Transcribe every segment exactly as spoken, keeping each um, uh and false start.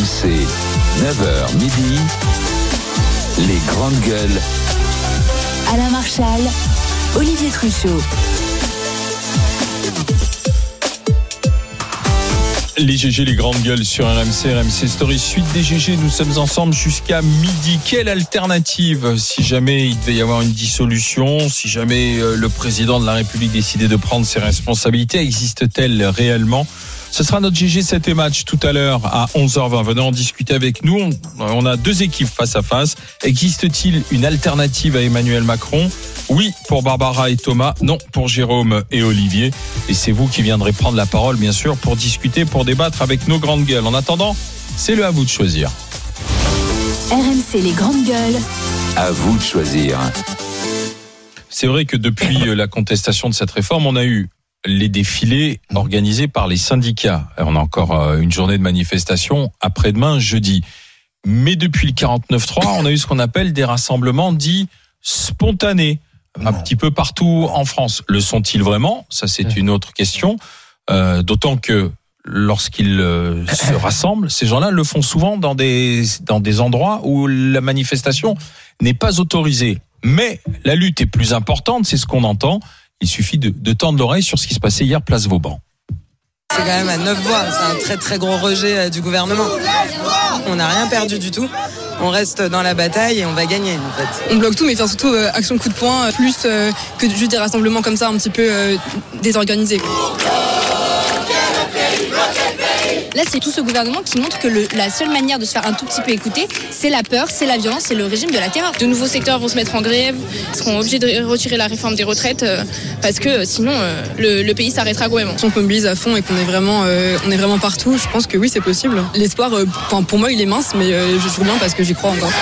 C, neuf heures midi, les grandes gueules. Alain Marchal, Olivier Truchot. Les G G, les grandes gueules sur R M C, R M C Story, suite des G G, nous sommes ensemble jusqu'à midi. Quelle alternative si jamais il devait y avoir une dissolution, si jamais le président de la République décidait de prendre ses responsabilités, existe-t-elle réellement ? Ce sera notre G G sept et match tout à l'heure à onze heures vingt. Venez en discuter avec nous. On a deux équipes face à face. Existe-t-il une alternative à Emmanuel Macron ? Oui pour Barbara et Thomas, non pour Jérôme et Olivier. Et c'est vous qui viendrez prendre la parole, bien sûr, pour discuter, pour débattre avec nos grandes gueules. En attendant, c'est le à vous de choisir. R M C, les grandes gueules. À vous de choisir. C'est vrai que depuis la contestation de cette réforme, on a eu les défilés organisés par les syndicats. On a encore une journée de manifestation après-demain, jeudi. Mais depuis le quarante-neuf trois, on a eu ce qu'on appelle des rassemblements dits spontanés, un petit peu partout en France. Le sont-ils vraiment ? Ça, c'est une autre question. Euh, d'autant que lorsqu'ils euh, se rassemblent, ces gens-là le font souvent dans des, dans des endroits où la manifestation n'est pas autorisée. Mais la lutte est plus importante, c'est ce qu'on entend. Il suffit de, de tendre l'oreille sur ce qui se passait hier place Vauban. C'est quand même à neuf voix, c'est un très très gros rejet du gouvernement. On n'a rien perdu du tout. On reste dans la bataille et on va gagner en fait. On bloque tout, mais faire surtout euh, action coup de poing, euh, plus euh, que juste des rassemblements comme ça un petit peu euh, désorganisés. Là, c'est tout ce gouvernement qui montre que le, la seule manière de se faire un tout petit peu écouter, c'est la peur, c'est la violence, c'est le régime de la terreur. De nouveaux secteurs vont se mettre en grève, seront obligés de retirer la réforme des retraites euh, parce que euh, sinon euh, le, le pays s'arrêtera quand même. Si on se mobilise à fond et qu'on est vraiment, euh, on est vraiment partout, je pense que oui, c'est possible. L'espoir, euh, pour moi, il est mince, mais euh, je joue bien parce que j'y crois encore.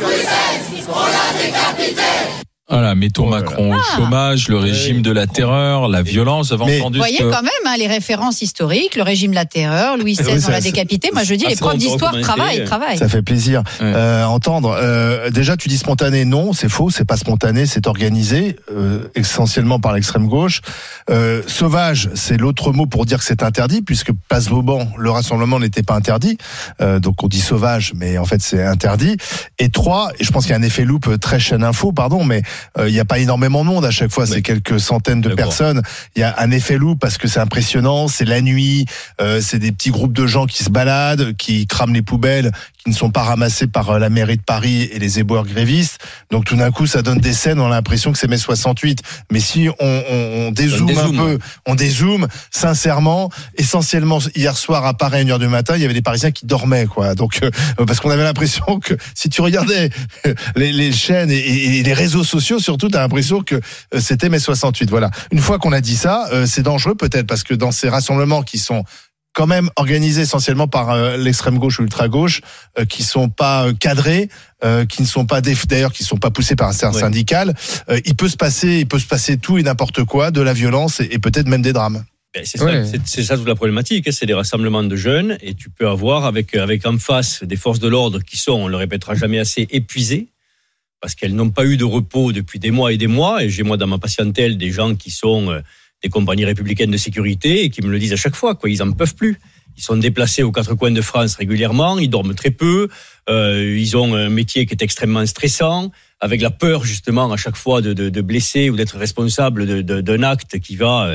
Voilà, mettons oh Macron au chômage, le régime de la terreur, la violence. Vous avez Mais entendu vous voyez que... quand même hein, les références historiques, le régime de la terreur, Louis seize, oui, on l'a ça, décapité. Moi je dis ah, les profs d'histoire travaillent, travaillent. Ça fait plaisir Ouais. euh, entendre. Euh, déjà, tu dis spontané, non, c'est faux, c'est pas spontané, c'est organisé, euh, essentiellement par l'extrême gauche. Euh, sauvage, c'est l'autre mot pour dire que c'est interdit, puisque place Vauban, le rassemblement n'était pas interdit. Euh, donc on dit sauvage, mais en fait c'est interdit. Et trois, et je pense qu'il y a un effet loupe très chaîne info, pardon, mais euh, il n'y a pas énormément de monde à chaque fois, c'est quelques centaines de D'accord. personnes. Il y a un effet loup parce que c'est impressionnant, c'est la nuit, euh, c'est des petits groupes de gens qui se baladent, qui crament les poubelles, qui ne sont pas ramassés par la mairie de Paris et les éboueurs grévistes. Donc tout d'un coup, ça donne des scènes, on a l'impression que c'est mai soixante-huit. Mais si on, on, on dézoome un peu, on dézoome, sincèrement, essentiellement hier soir à Paris à une heure du matin, il y avait des Parisiens qui dormaient, quoi. Donc euh, parce qu'on avait l'impression que si tu regardais les, les chaînes et, et, et les réseaux sociaux, surtout, t'as l'impression que c'était mai soixante-huit. Voilà. Une fois qu'on a dit ça, euh, c'est dangereux peut-être parce que dans ces rassemblements qui sont quand même organisés essentiellement par euh, l'extrême gauche ou l'ultra gauche, euh, qui sont pas euh, cadrés, euh, qui ne sont pas déf- d'ailleurs qui sont pas poussés par un certain ouais. syndical, euh, il peut se passer, il peut se passer tout et n'importe quoi, de la violence et, et peut-être même des drames. C'est ça, ouais. c'est, c'est ça toute la problématique, c'est des rassemblements de jeunes et tu peux avoir avec avec en face des forces de l'ordre qui sont, on le répétera jamais assez, épuisées. Parce qu'elles n'ont pas eu de repos depuis des mois et des mois. Et j'ai moi dans ma patientèle des gens qui sont euh, des compagnies républicaines de sécurité et qui me le disent à chaque fois, quoi. Ils en peuvent plus. Ils sont déplacés aux quatre coins de France régulièrement. Ils dorment très peu. Euh, ils ont un métier qui est extrêmement stressant, avec la peur justement à chaque fois de, de, de blesser ou d'être responsable de, de, d'un acte qui va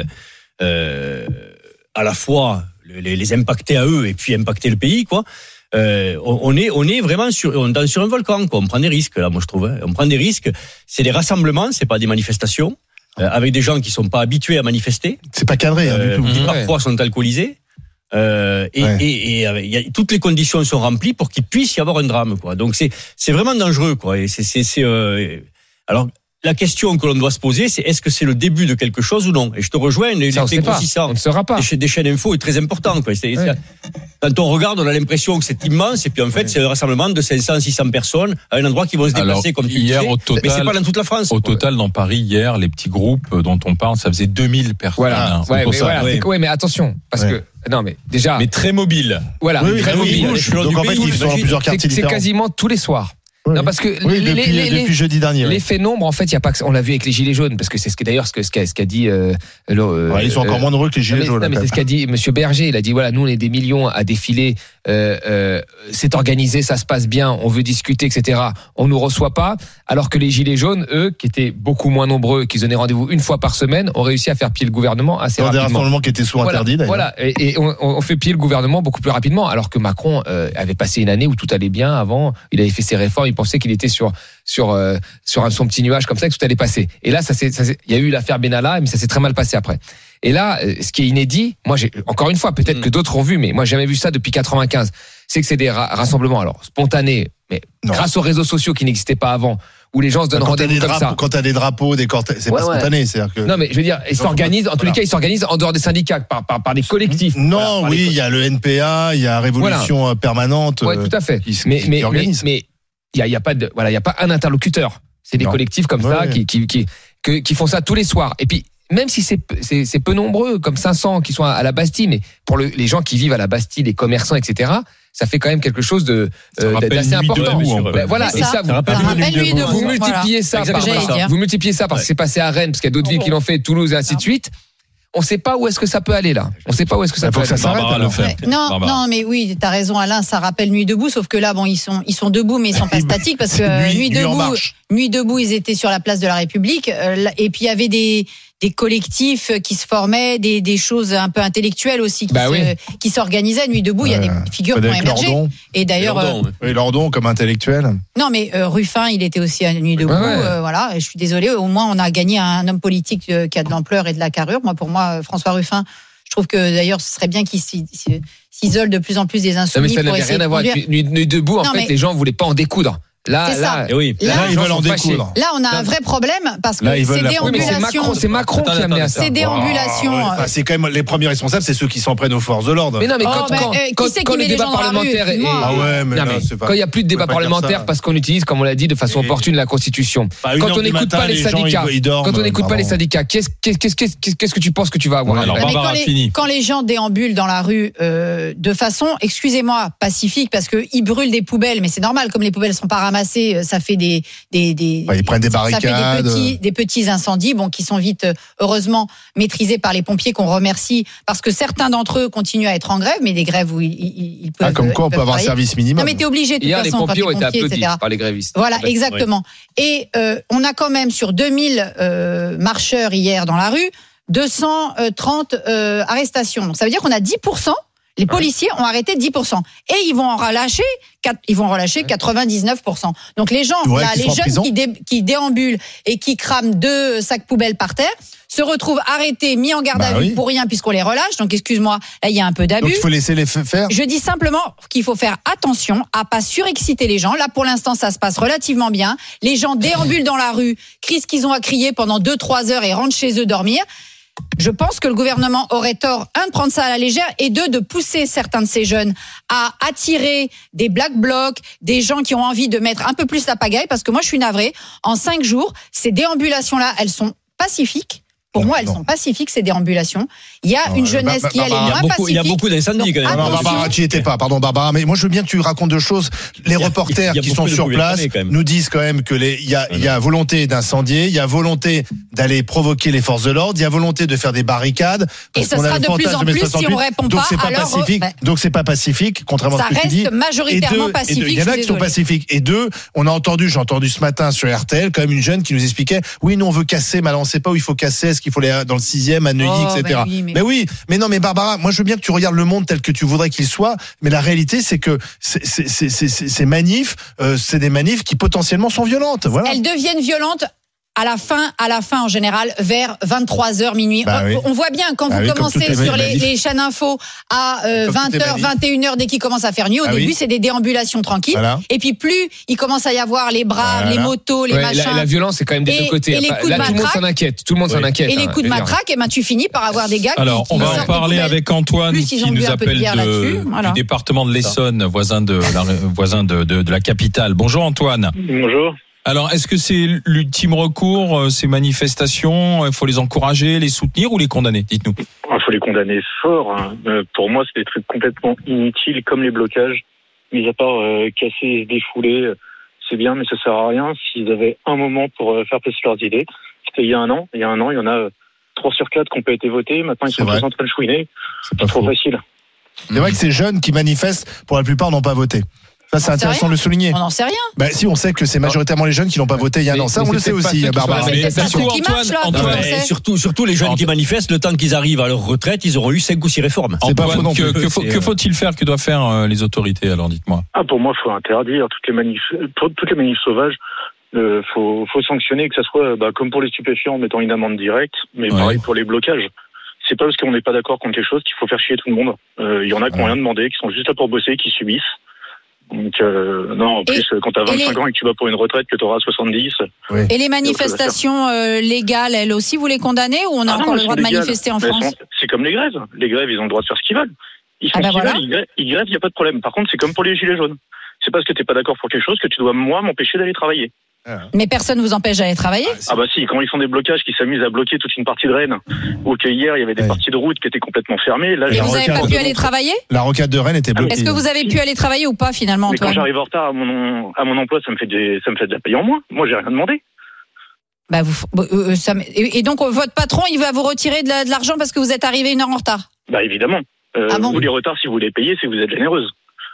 euh, à la fois les, les impacter à eux et puis impacter le pays, quoi. Euh, on est, on est vraiment sur, on est sur un volcan, quoi. On prend des risques, là, moi, je trouve. Hein. On prend des risques. C'est des rassemblements, c'est pas des manifestations, euh, avec des gens qui sont pas habitués à manifester. C'est pas cadré, hein, euh, du tout. Qui Mmh, parfois ouais. sont alcoolisés. Euh, et, ouais. et, et, et, y a, toutes les conditions sont remplies pour qu'il puisse y avoir un drame, quoi. Donc c'est, c'est vraiment dangereux, quoi. Et c'est, c'est, c'est, euh, alors, la question que l'on doit se poser, c'est est-ce que c'est le début de quelque chose ou non ? Et je te rejoins, l'effet grossissant on ne saura pas. Des, des chaînes info est très important, quoi. C'est, ouais. Quand on regarde, on a l'impression que c'est immense, et puis en fait, ouais. c'est un rassemblement de cinq cents, six cents personnes à un endroit qui vont se déplacer. Alors, comme tu hier, disais, au total, mais c'est pas dans toute la France. Au total, dans Paris, hier, les petits groupes dont on parle, ça faisait deux mille personnes. Voilà. Hein, ouais, mais, ça. voilà, ouais. ouais, mais attention, parce ouais. que non, mais déjà. Mais très mobile. Voilà, oui, très oui, mobile. Oui, donc en fait, ils sont dans plusieurs quartiers c'est, différents. C'est quasiment tous les soirs. Oui. Non, parce que oui, les, depuis, les, depuis les, jeudi dernier. L'effet nombre, en fait, il y a pas que, on l'a vu avec les gilets jaunes, parce que c'est ce que d'ailleurs ce que ce qu'a, ce qu'a dit. Euh, le, ouais, ils sont euh, encore moins nombreux que les gilets mais, jaunes. Non, mais c'est ce qu'a dit Monsieur Berger. Il a dit voilà, nous on est des millions à défiler. Euh, euh, c'est organisé, ça se passe bien, on veut discuter, et cetera. On nous reçoit pas, alors que les gilets jaunes, eux, qui étaient beaucoup moins nombreux, qui donnaient rendez-vous une fois par semaine, ont réussi à faire pied le gouvernement assez Dans rapidement. des rassemblements qui étaient souvent voilà, interdits d'ailleurs. Voilà, et, et on, on fait pied le gouvernement beaucoup plus rapidement, alors que Macron euh, avait passé une année où tout allait bien avant. Il avait fait ses réformes, il pensait qu'il était sur sur euh, sur un, son petit nuage comme ça, que tout allait passer. Et là, ça s'est, ça s'est, il y a eu l'affaire Benalla, mais ça s'est très mal passé après. Et là, ce qui est inédit, moi, j'ai, encore une fois, peut-être mmh. que d'autres ont vu, mais moi, j'ai jamais vu ça depuis quatre-vingt-quinze. C'est que c'est des ra- rassemblements, alors spontanés, mais non. grâce aux réseaux sociaux qui n'existaient pas avant, où les gens se donnent quand rendez-vous comme drapeaux, ça. Quand t'as des drapeaux, des cortèges, c'est ouais, pas ouais. spontané, c'est-à-dire que. Non, mais je veux dire, ils s'organisent. En tous voilà. les cas, ils s'organisent en dehors des syndicats, par par, par des collectifs. Non, voilà, oui, il y a le N P A, il y a Révolution voilà. permanente. Ouais, tout à fait. Qui, mais qui, mais qui organise. mais il y a, y a pas de voilà, il y a pas un interlocuteur. C'est des non. collectifs comme ouais, ça ouais. qui qui qui que, qui font ça tous les soirs. Et puis même si c'est, c'est, c'est peu nombreux, comme cinq cents qui sont à la Bastille, mais pour le, les gens qui vivent à la Bastille, les commerçants, et cetera, ça fait quand même quelque chose de euh, d'assez important. Debout, ben, voilà, ça, et ça, vous, ça vous, nuit vous, vous multipliez voilà. ça, par, voilà. vous multipliez ça parce que c'est passé à Rennes, parce qu'il y a d'autres villes qui l'ont fait, Toulouse et ainsi de suite. On ne sait pas où est-ce que ça peut aller là. On ne sait pas où est-ce que ça peut aller. Ça s'arrête, le ouais. Non, Barbara. non, mais oui, t'as raison, Alain. Ça rappelle Nuit debout, sauf que là, bon, ils sont, ils sont debout, mais ils sont pas statiques parce que nuit, nuit debout, nuit debout, ils étaient sur la place de la République, euh, et puis il y avait des des collectifs qui se formaient, des, des choses un peu intellectuelles aussi qui, bah se, oui. qui s'organisaient. Nuit debout, il euh, y a des figures qui ont émergé. Lordon. Et d'ailleurs, Lordon, euh, oui, Lordon comme intellectuel. Non, mais euh, Ruffin, il était aussi à Nuit debout. Ouais, ouais. Euh, voilà, je suis désolée. Au moins, on a gagné un homme politique euh, qui a de l'ampleur et de la carrure. Moi, pour moi, François Ruffin, je trouve que d'ailleurs, ce serait bien qu'il s'isole de plus en plus des insoumis. Non, mais ça n'avait rien à voir avec Nuit, Nuit debout. En non, fait, mais... les gens voulaient pas en découdre. Là, là, et oui. là, là, ils veulent en découdre. Là, on a un vrai problème parce que là, ces déambulations. C'est Macron, c'est Macron attends, qui a amené à ça. Ces déambulations. Oh, ouais. enfin, c'est quand même les premiers responsables, c'est ceux qui s'en prennent aux forces de l'ordre. Mais non, mais quand, oh, bah, quand, euh, quand, qui quand le débat parlementaire est, ah ouais, mais non, là, mais c'est pas, quand il y a plus de débat parlementaire parce qu'on utilise, comme on l'a dit, de façon et opportune la Constitution. Quand on n'écoute pas les syndicats, quand on n'écoute pas les syndicats, qu'est-ce que tu penses que tu vas avoir? Alors, Barbara, fini. Quand les gens déambulent dans la rue de façon, excusez-moi, pacifique, parce qu'ils brûlent des poubelles, mais c'est normal, comme les poubelles sont pas ramassées, ça fait des, des, des, bah, ils prennent des barricades. Ça fait des petits, des petits incendies, bon, qui sont vite, heureusement, maîtrisés par les pompiers qu'on remercie, parce que certains d'entre eux continuent à être en grève, mais des grèves où ils, ils, ils peuvent. Ah, comme quoi, on peut avoir un service minimum. Non, mais t'es obligé, de toute Hier, façon, les pompiers quand ont été applaudis et cetera. par les grévistes. Voilà, exactement. Oui. Et, euh, on a quand même, sur deux mille euh, marcheurs hier dans la rue, deux cent trente euh, arrestations. Donc, ça veut dire qu'on a dix pour cent. Les policiers ont arrêté dix pour cent et ils vont en relâcher, ils vont en relâcher quatre-vingt-dix-neuf pour cent. Donc les gens, ouais, là, les jeunes qui, dé, qui déambulent et qui crament deux sacs poubelles par terre se retrouvent arrêtés, mis en garde bah à vue oui. pour rien puisqu'on les relâche. Donc excuse-moi, là il y a un peu d'abus. Donc il faut laisser les faire. Je dis simplement qu'il faut faire attention à pas surexciter les gens. Là pour l'instant ça se passe relativement bien. Les gens déambulent dans la rue, crient ce qu'ils ont à crier pendant deux trois heures et rentrent chez eux dormir. Je pense que le gouvernement aurait tort, un, de prendre ça à la légère, et deux, de pousser certains de ces jeunes à attirer des black blocs, des gens qui ont envie de mettre un peu plus la pagaille, parce que moi, je suis navrée. En cinq jours, ces déambulations-là, elles sont pacifiques. Pour non, moi, elles non. sont pacifiques, ces déambulations. Il y a non, une jeunesse bah, bah, qui, elle, est moins beaucoup, pacifique. Il y a beaucoup d'incendies, quand même. Non, Barbara, tu n'y étais pas. Pardon, Barbara. Mais moi, je veux bien que tu racontes deux choses. Les reporters qui sont sur place nous disent quand même que les, il y a, il y a volonté d'incendier, il y a volonté d'aller provoquer les forces de l'ordre, il y a volonté de faire des barricades. Et ce sera de plus en plus si on répond pas. Donc c'est pas pacifique. Donc c'est pas pacifique, contrairement à ce que tu dis. Ça reste majoritairement pacifique. Il y en a qui sont pacifiques. Et deux, on a entendu, j'ai entendu ce matin sur R T L, quand même une jeune qui nous expliquait, oui, nous on veut casser, mais alors on sait pas où il faut casser, est-ce qu'il faut aller dans le à Neuilly, oh, et cetera. Ben oui, mais... mais oui, mais non, mais Barbara, moi je veux bien que tu regardes le monde tel que tu voudrais qu'il soit, mais la réalité c'est que c'est, c'est, c'est, c'est, ces manifs, euh, c'est des manifs qui potentiellement sont violentes. Voilà. Elles deviennent violentes. À la fin, à la fin en général, vers vingt-trois heures minuit. Bah oui. On voit bien quand bah vous oui, commencez les sur les, les chaînes info à euh, vingt heures, vingt et une heures dès qu'il commence à faire nuit. Au ah début, oui. c'est des déambulations tranquilles. Voilà. Et puis plus il commence à y avoir les braves, voilà. les motos, les ouais, machins. La, la violence, c'est quand même des deux côtés. Et les coups là, de tout le monde s'en inquiète. Tout le monde oui. s'en inquiète. Et les coups de matraque, et ben tu finis par avoir des gars. Alors, qui, on qui va en parler avec Antoine, qui nous appelle du département de l'Essonne, voisin de voisin de la capitale. Bonjour Antoine. Bonjour. Alors, est-ce que c'est l'ultime recours, ces manifestations? Il faut les encourager, les soutenir ou les condamner? Dites-nous. Il faut les condamner fort. Hein. Pour moi, c'est des trucs complètement inutiles, comme les blocages. Mis à part euh, casser et se défouler, c'est bien, mais ça sert à rien s'ils avaient un moment pour faire passer leurs idées. C'était il y a un an. Il y a un an, il y en a trois sur quatre qui n'ont pas été votés. Maintenant, ils sont tous en train de chouiner. C'est pas trop faux. Facile. C'est vrai que ces jeunes qui manifestent, pour la plupart, n'ont pas voté. Ça, c'est intéressant de le souligner. On n'en sait rien. Bah, si, on sait que c'est majoritairement les jeunes qui n'ont pas voté il y a un an. Ça, on le sait aussi, Barbara. Mais c'est surtout, Antoine, Antoine, et surtout, surtout les jeunes Antoine. qui manifestent, le temps qu'ils arrivent à leur retraite, ils auront eu cinq ou six réformes. C'est pas faux non plus. Que, que, faut, que faut-il faire? Que doivent faire euh, les autorités? Alors, dites-moi. Ah, pour moi, il faut interdire toutes les manifs, toutes les manifs sauvages. Euh, faut, faut sanctionner, que ça soit bah, comme pour les stupéfiants en mettant une amende directe, mais ouais. pareil pour les blocages. C'est pas parce qu'on n'est pas d'accord contre quelque chose qu'il faut faire chier tout le monde. Il euh, y en a qui n'ont ouais. rien demandé, qui sont juste là pour bosser, qui subissent. Donc, euh, non, en plus, et, quand tu as vingt-cinq les... ans et que tu vas pour une retraite, que tu auras soixante-dix. Oui. Et les manifestations euh, légales, elles aussi, vous les condamnez ou on a ah encore non, le droit de légales. manifester en France? sont, C'est comme les grèves. Les grèves, ils ont le droit de faire ce qu'ils veulent. Ils font ah ben ce qu'ils voilà. veulent, ils grèvent, ils grèvent, il n'y a pas de problème. Par contre, c'est comme pour les gilets jaunes. C'est parce que tu n'es pas d'accord pour quelque chose que tu dois, moi, m'empêcher d'aller travailler. Mais personne ne vous empêche d'aller travailler? Ah bah si, quand ils font des blocages, qui s'amusent à bloquer toute une partie de Rennes, ou que hier il y avait des ouais. parties de route qui étaient complètement fermées. Là, et vous n'avez pas pu aller travailler? La rocade de Rennes était bloquée. Est-ce que vous avez pu aller travailler ou pas finalement, Mais Antoine? Quand j'arrive en retard à mon, à mon emploi, ça me fait des, ça me fait de la paye en moins. Moi, j'ai rien demandé. Bah vous, euh, ça, et donc votre patron, il va vous retirer de, la, de l'argent parce que vous êtes arrivé une heure en retard? Bah évidemment. Euh, ah bon vous les retards, si vous les payez, c'est que vous êtes généreuse.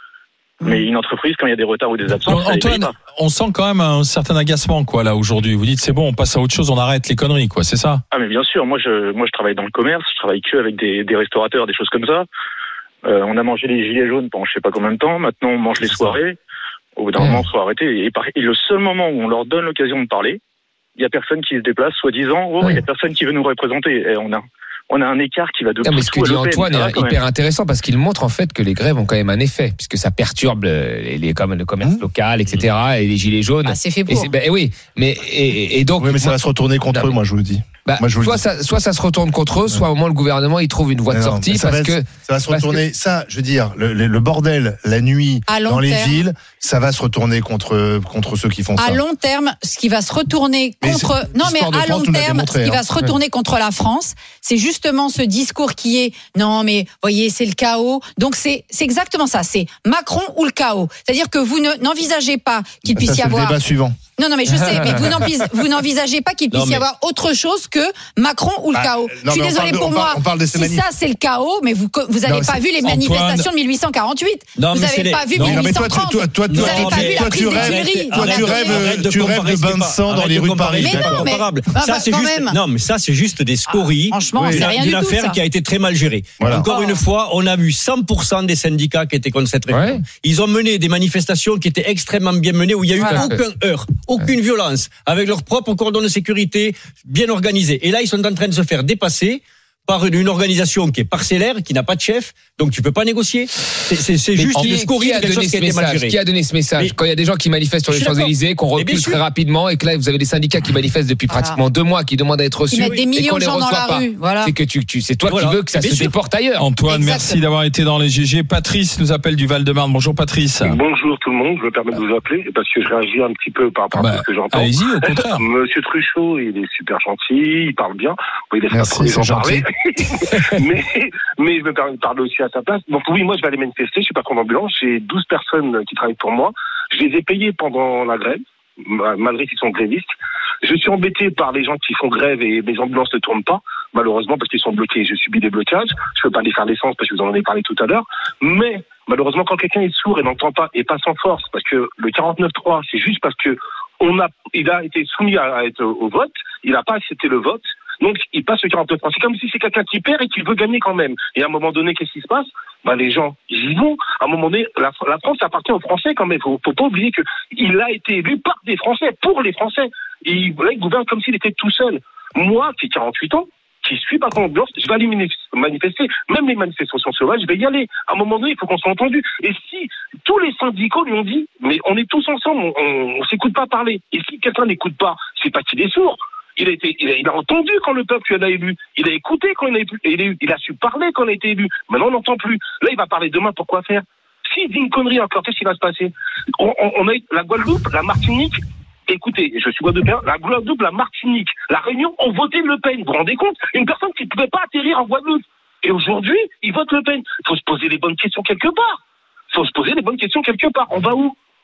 Mais une entreprise, quand il y a des retards ou des absences, bon, Antoine, on sent quand même un certain agacement, quoi, là, aujourd'hui. Vous dites, c'est bon, on passe à autre chose, on arrête les conneries, quoi, c'est ça? Ah, mais bien sûr. Moi, je, moi, je travaille dans le commerce, je travaille que avec des, des restaurateurs, des choses comme ça. Euh, on a mangé les gilets jaunes pendant je sais pas combien de temps. Maintenant, on mange les soirées. Au bout d'un mmh. moment, il faut arrêter. Et, par, et le seul moment où on leur donne l'occasion de parler, il y a personne qui se déplace, soi-disant, oh, il mmh. y a personne qui veut nous représenter. Et on a, on a un écart qui va de non, mais ce que dit Antoine est hyper intéressant parce qu'il montre en fait que les grèves ont quand même un effet puisque ça perturbe les, les comme le commerce mmh. local, et cetera. Et les gilets jaunes. Ah, c'est fait pour. Et ben, oui, mais et, et donc. Oui, mais ça moi, va se retourner contre non, eux, moi je vous le dis. Bah, moi, je vous soit, le dis. ça, soit ça se retourne contre eux, soit au moins le gouvernement il trouve une voie de sortie ça parce va, que ça va se retourner. Que... Ça, je veux dire, le, le, le bordel la nuit dans les terme. villes, ça va se retourner contre contre ceux qui font à ça. À long terme, ce qui va se retourner contre non mais à long terme, ce qui va se retourner contre la France, c'est justement ce discours qui est non mais voyez c'est le chaos. Donc c'est c'est exactement ça, c'est Macron ou le chaos. C'est-à-dire que vous ne, n'envisagez pas qu'il puisse y avoir. C'est le débat suivant. Non, non, mais je sais, mais vous, n'envis- vous n'envisagez pas qu'il puisse non, mais... y avoir autre chose que Macron ou le bah, chaos. Non, je suis désolée de, pour on moi. Parle, on parle de si manif... ça, c'est le chaos, mais vous vous avez non, pas vu les manifestations Antoine... de mille huit cent quarante-huit. Non, vous n'avez pas les... vu non, mille huit cent trente. Toi, toi, toi, vous n'avez pas vu la prise des Tuileries. Toi, tu rêves, tu rêves de bains de sang dans les rues de Paris. Mais non, mais ça, c'est juste. Non, mais ça, c'est juste des scories. Franchement, c'est rien du tout. D'une affaire qui a été très mal gérée. Encore une fois, on a vu cent pour cent des syndicats qui étaient contre cette réforme. Ils ont mené des manifestations qui étaient extrêmement bien menées où il y a eu aucun heurt, aucune violence, avec leur propre cordon de sécurité bien organisé. Et là, ils sont en train de se faire dépasser par une, une organisation qui est parcellaire, qui n'a pas de chef, donc tu peux pas négocier. C'est, c'est, c'est juste une scorie de quelque chose qui a été mal géré. Qui a donné ce message? Mais, quand il y a des gens qui manifestent sur les Champs-Élysées, qu'on recule très rapidement, et que là, vous avez des syndicats qui manifestent depuis voilà. pratiquement deux mois, qui demandent à être reçus, qui mettent des millions de gens dans la rue. Voilà. C'est que tu, tu, c'est toi voilà. qui veux que ça se déporte ailleurs. Antoine, Exactement. merci d'avoir été dans les G G. Patrice nous appelle du Val-de-Marne. Bonjour Patrice. Bonjour tout le monde. Je me permets de vous appeler parce que je réagis un petit peu par rapport bah, à ce que j'entends. Allez-y, au contraire. Monsieur Truchot, il est super gentil, il parle bien. Il laisse Merci, pas trop les gens gentil. parler. mais, mais je me permets de parler aussi à sa place. Donc oui, moi je vais aller manifester, je suis pas en ambulance, j'ai douze personnes qui travaillent pour moi. Je les ai payées pendant la grève, malgré qu'ils sont grévistes. Je suis embêté par les gens qui font grève et mes ambulances ne tournent pas, malheureusement parce qu'ils sont bloqués. Je subis des blocages, je peux pas les faire l'essence parce que vous en avez parlé tout à l'heure. Mais malheureusement quand quelqu'un est sourd et n'entend pas et pas sans force, parce que le quarante-neuf trois, c'est juste parce que on a, il a été soumis à, à être au vote, il n'a pas accepté le vote. Donc, il passe le quarante-neuf trois. C'est comme si c'est quelqu'un qui perd et qui veut gagner quand même. Et à un moment donné, qu'est-ce qui se passe? Bah, les gens, ils y vont. À un moment donné, la, la France appartient aux Français quand même. Faut, faut pas oublier que il a été élu par des Français, pour les Français. Et il, là, il gouverne comme s'il était tout seul. Moi, qui ai quarante-huit ans, qui suis pas en ambulance, je vais aller manifester. Même les manifestations sauvages, je vais y aller. À un moment donné, il faut qu'on soit entendu. Et si tous les syndicats lui ont dit, mais on est tous ensemble, on, on, on s'écoute pas parler. Et si quelqu'un n'écoute pas, c'est pas qu'il est sourd. Il a, été, il, a, il a entendu quand le peuple l'a élu. Il a écouté quand il a, il, a, il a su parler quand il a été élu. Maintenant, on n'entend plus. Là, il va parler demain pour quoi faire? S'il dit une connerie encore, qu'est-ce qui va se passer? on, on, on a la Guadeloupe, la Martinique. Écoutez, je suis guadeloupéen. La Guadeloupe, la Martinique, la Réunion ont voté Le Pen. Vous vous rendez compte? Une personne qui ne pouvait pas atterrir en Guadeloupe. Et aujourd'hui, ils votent Le Pen. Il faut se poser les bonnes questions quelque part. Il faut se poser les bonnes questions quelque part. On va où?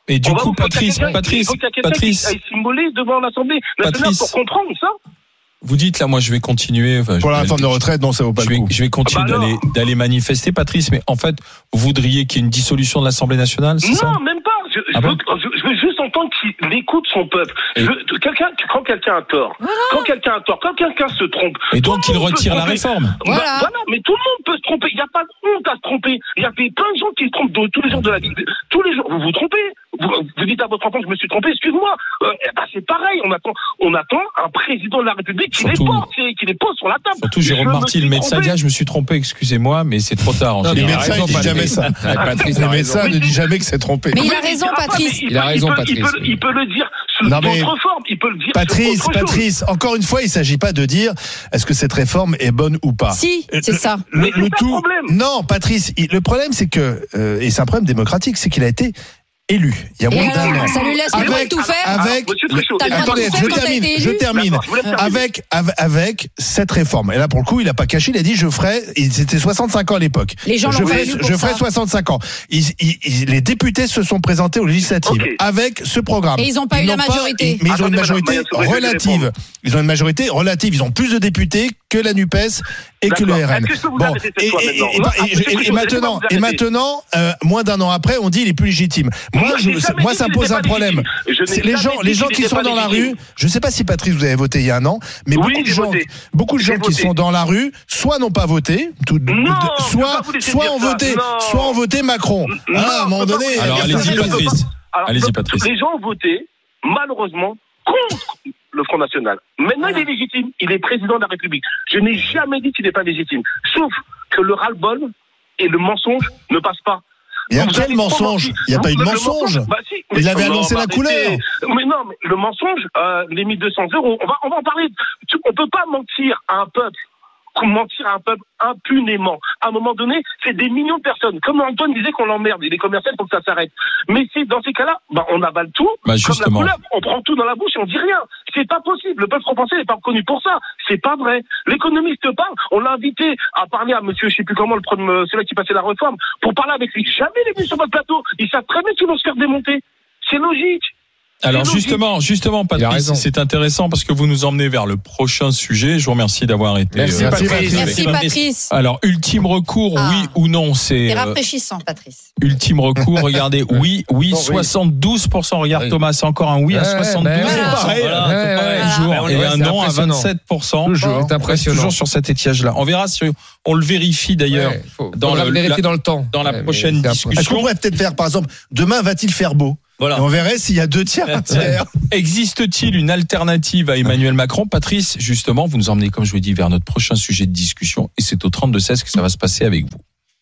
Et du On va- coup, faut qu'il y ait Patrice, quelqu'un- Patrice, il faut qu'il y ait quelqu'un Patrice. qui aille s'immoler devant l'Assemblée nationale Patrice. pour comprendre ça. Vous dites là, moi, je vais continuer. Enfin, je Pour la vais- réforme de retraite, non, ça vaut pas je le vais, coup. je vais continuer Ah bah d'aller, alors. d'aller manifester, Patrice. Mais en fait, vous voudriez qu'il y ait une dissolution de l'Assemblée nationale, c'est ça? Non, même pas. Je, je Ah veux, bon je, je veux juste entendre qu'il écoute son peuple. Je Et- veux- quelqu'un, quand quelqu'un a tort, quand quelqu'un a tort, quand quelqu'un se trompe. Et tout donc, le il monde peut retire se la tromper. réforme. Bah, Voilà. voilà, mais tout le monde peut se tromper. Il n'y a pas de honte à se tromper. Il y a des- plein de gens qui se trompent de- tous les jours de la vie. Tous les jours, vous vous trompez. Vous, vous dites à votre enfant, je me suis trompé, excuse-moi. Euh, eh ben, c'est pareil. On attend, on attend un président de la République qui les Surtout- porte, qui les pose sur la table. Surtout Jérôme Je me Marty, suis le médecin, trompé. dit, ah, je me suis trompé, excusez-moi, mais c'est trop tard en Non, Les il a général. médecins, raison, ils disent jamais Patrice. ça. Ouais, Patrice, Les il a médecins raison. ne disent jamais que c'est trompé. Mais il a Oui, raison, dira pas, Patrice. mais Il a peut- raison, peut- Patrice. Il peut, il peut le dire sous Non, mais- d'autres formes. Il peut le dire Patrice, sous autre chose. Patrice, encore une fois, il s'agit pas de dire est-ce que cette réforme est bonne ou pas. Si, c'est ça. Le, Mais c'est le ça le tout. problème. Non, Patrice, il- le problème c'est que euh, et c'est un problème démocratique, c'est qu'il a été élu il y a Et moins d'un alors, an. ça lui laisse le droit de Avec, tout faire. avec, Monsieur Truchot, T'as le droit de attendez, tout faire je quand t'as termine, été je élu. termine. D'accord, je vous laisse terminer. Avec, avec, avec cette réforme. Et là, pour le coup, il a pas caché, il a dit, je ferai, il- c'était soixante-cinq ans à l'époque. Les gens je l'ont ferai, pas élu pour je ça. ferai soixante-cinq ans. Ils- ils- ils- les députés se sont présentés aux législatives Ok. avec ce programme. Et ils ont pas eu la majorité. mais ils ont Attendez, une majorité madame, madame, relative. Ils ont une majorité relative. Ils ont plus de députés que la NUPES et que le D'accord. R N. Est-ce que je peux vous Bon, arrêter cette et, fois et- maintenant et- Non, et- monsieur et- Truchot, et laissez-moi maintenant, vous et arrêter. maintenant, euh, moins d'un an après, on dit il est plus légitime. Moi, Moi, je, j'ai jamais moi, dit ça qu'il pose était un pas problème. légitime. Je n'ai C'est les jamais gens, dit les gens qu'il qui était sont pas dans la légitime. rue. Je ne sais pas si Patrice vous avez voté il y a un an, mais Oui, beaucoup de j'ai gens, voté. beaucoup de gens J'ai qui voté. sont dans la rue, soit n'ont pas voté, tout- Non, je peux soit, pas vous laisser soit dire ont ça. voté, Non. soit ont voté Macron. Non, Ah, à un je moment peux pas donné. vous Alors, dire allez-y, ça. Je peux Patrice. pas- Alors, Allez-y, le- Patrice. Les gens ont voté, malheureusement, contre le Front National. Maintenant, il est légitime. Il est président de la République. Je n'ai jamais dit qu'il n'est pas légitime. Sauf que le ras-le-bol et le mensonge ne passent pas. Il y a Vous quel avez mensonge trop menti. Il n'y a pas eu de Le mensonge. Bah, si. Il Mais- avait non, annoncé bah, la couleur. arrêtez. Mais non, mais le mensonge, euh, les mille deux cents euros, on va, on va en parler. Tu- On peut pas mentir à un peuple. Mentir à un peuple impunément. À un moment donné, c'est des millions de personnes. Comme Antoine disait qu'on l'emmerde, et les commerciaux, il faut que ça s'arrête. Mais c'est dans ces cas-là, bah, on avale tout. Bah, comme justement. la couleur, on prend tout dans la bouche et on dit rien. C'est pas possible. Le peuple français n'est pas reconnu pour ça. C'est pas vrai. L'économiste parle. On l'a invité à parler à monsieur, je sais plus comment, le premier, celui qui passait la réforme, pour parler avec lui. Jamais il est venu sur votre plateau. Ils savent très bien qu'ils vont se faire démonter. C'est logique. Alors C'est logique. justement, justement, Il a Patrice, raison. c'est intéressant parce que vous nous emmenez vers le prochain sujet. Je vous remercie d'avoir été. Merci, euh, Patrice. avec Merci, nous. Patrice. Alors, ultime recours, Ah. oui ou non, c'est C'est euh, rafraîchissant, Patrice. ultime recours. Regardez, oui, oui, Bon, oui. soixante-douze pour cent. Regarde Oui. Thomas, c'est encore un oui à Ouais, soixante-douze. ben C'est voilà. pareil. Voilà, hein. ouais, ouais. Toujours. Ben, on Et est- un c'est non à impressionnant. vingt-sept pour cent. Toujours. C'est impressionnant. Toujours sur cet étiage-là. On verra si on le vérifie d'ailleurs Ouais, faut- dans faudra le- le vérifier la- dans le temps. dans la Ouais, mais prochaine c'est discussion. Est-ce qu'on pourrait peut-être faire, par exemple, demain va-t-il faire beau Voilà. Et on verrait s'il y a deux tiers, un tiers. Existe-t-il une alternative à Emmanuel Macron? Patrice, justement, vous nous emmenez, comme je vous ai dit, vers notre prochain sujet de discussion. Et c'est au trente-deux seize que ça va se passer avec vous.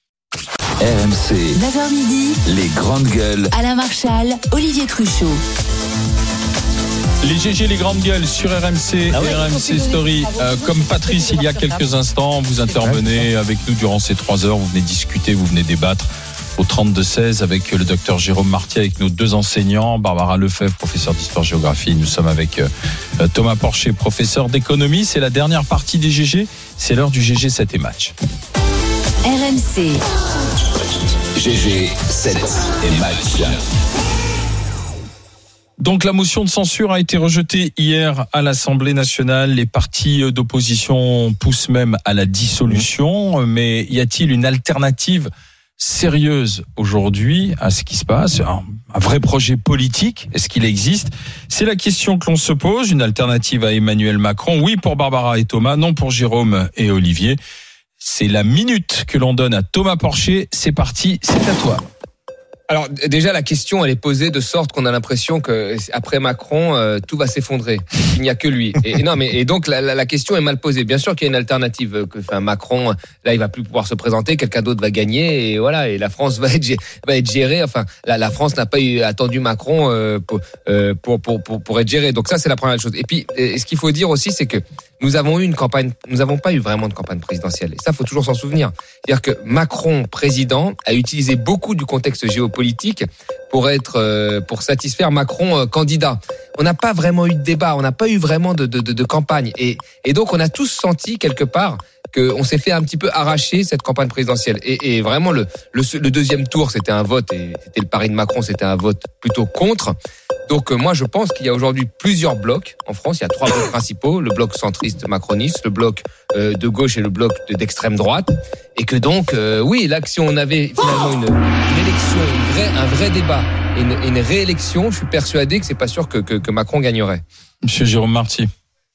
R M C, neuf heures midi, les grandes gueules. Alain Marchal, Olivier Truchot. Les G G, les grandes gueules sur R M C Ah ouais. et R M C Story. Euh, comme Patrice, il y a quelques instants, vous intervenez avec nous durant ces trois heures. Vous venez discuter, vous venez débattre au trente-deux seize avec le docteur Jérôme Marty, avec nos deux enseignants, Barbara Lefebvre, professeur d'histoire-géographie. Nous sommes avec euh, Thomas Porcher, professeur d'économie. C'est la dernière partie des G G. C'est l'heure du G G sept et match. R M C, G G sept et match. Donc la motion de censure a été rejetée hier à l'Assemblée nationale. Les partis d'opposition poussent même à la dissolution. Mais y a-t-il une alternative sérieuse aujourd'hui à ce qui se passe? Un, un vrai projet politique, est-ce qu'il existe? C'est la question que l'on se pose. Une alternative à Emmanuel Macron? Oui pour Barbara et Thomas, non pour Jérôme et Olivier. C'est la minute que l'on donne à Thomas Porcher. C'est parti, c'est à toi. Alors d- déjà la question elle est posée de sorte qu'on a l'impression que après Macron euh, tout va s'effondrer. Il n'y a que lui. Et, et non mais et donc la, la, la question est mal posée. Bien sûr qu'il y a une alternative. euh, Que enfin Macron là il va plus pouvoir se présenter, quelqu'un d'autre va gagner et voilà et la France va être gé- va être gérée. Enfin la, la France n'a pas eu, attendu Macron euh, pour, euh, pour pour pour pour être gérée. Donc ça c'est la première chose. Et puis et ce qu'il faut dire aussi c'est que nous avons eu une campagne, nous n'avons pas eu vraiment de campagne présidentielle. Et ça, faut toujours s'en souvenir. C'est-à-dire que Macron, président, a utilisé beaucoup du contexte géopolitique pour être, euh, pour satisfaire Macron euh, candidat. On n'a pas vraiment eu de débat, on n'a pas eu vraiment de, de, de, de campagne. Et, et donc, on a tous senti quelque part qu'on s'est fait un petit peu arracher cette campagne présidentielle. Et, et vraiment, le, le, le deuxième tour, c'était un vote, et c'était le pari de Macron, c'était un vote plutôt contre. Donc moi, je pense qu'il y a aujourd'hui plusieurs blocs en France. Il y a trois blocs principaux, le bloc centriste macroniste, le bloc euh, de gauche et le bloc de, d'extrême droite. Et que donc, euh, oui, là, si on avait finalement une, une élection, une vraie, un vrai débat et une, une réélection, je suis persuadé que c'est pas sûr que, que, que Macron gagnerait. Monsieur Jérôme Marty.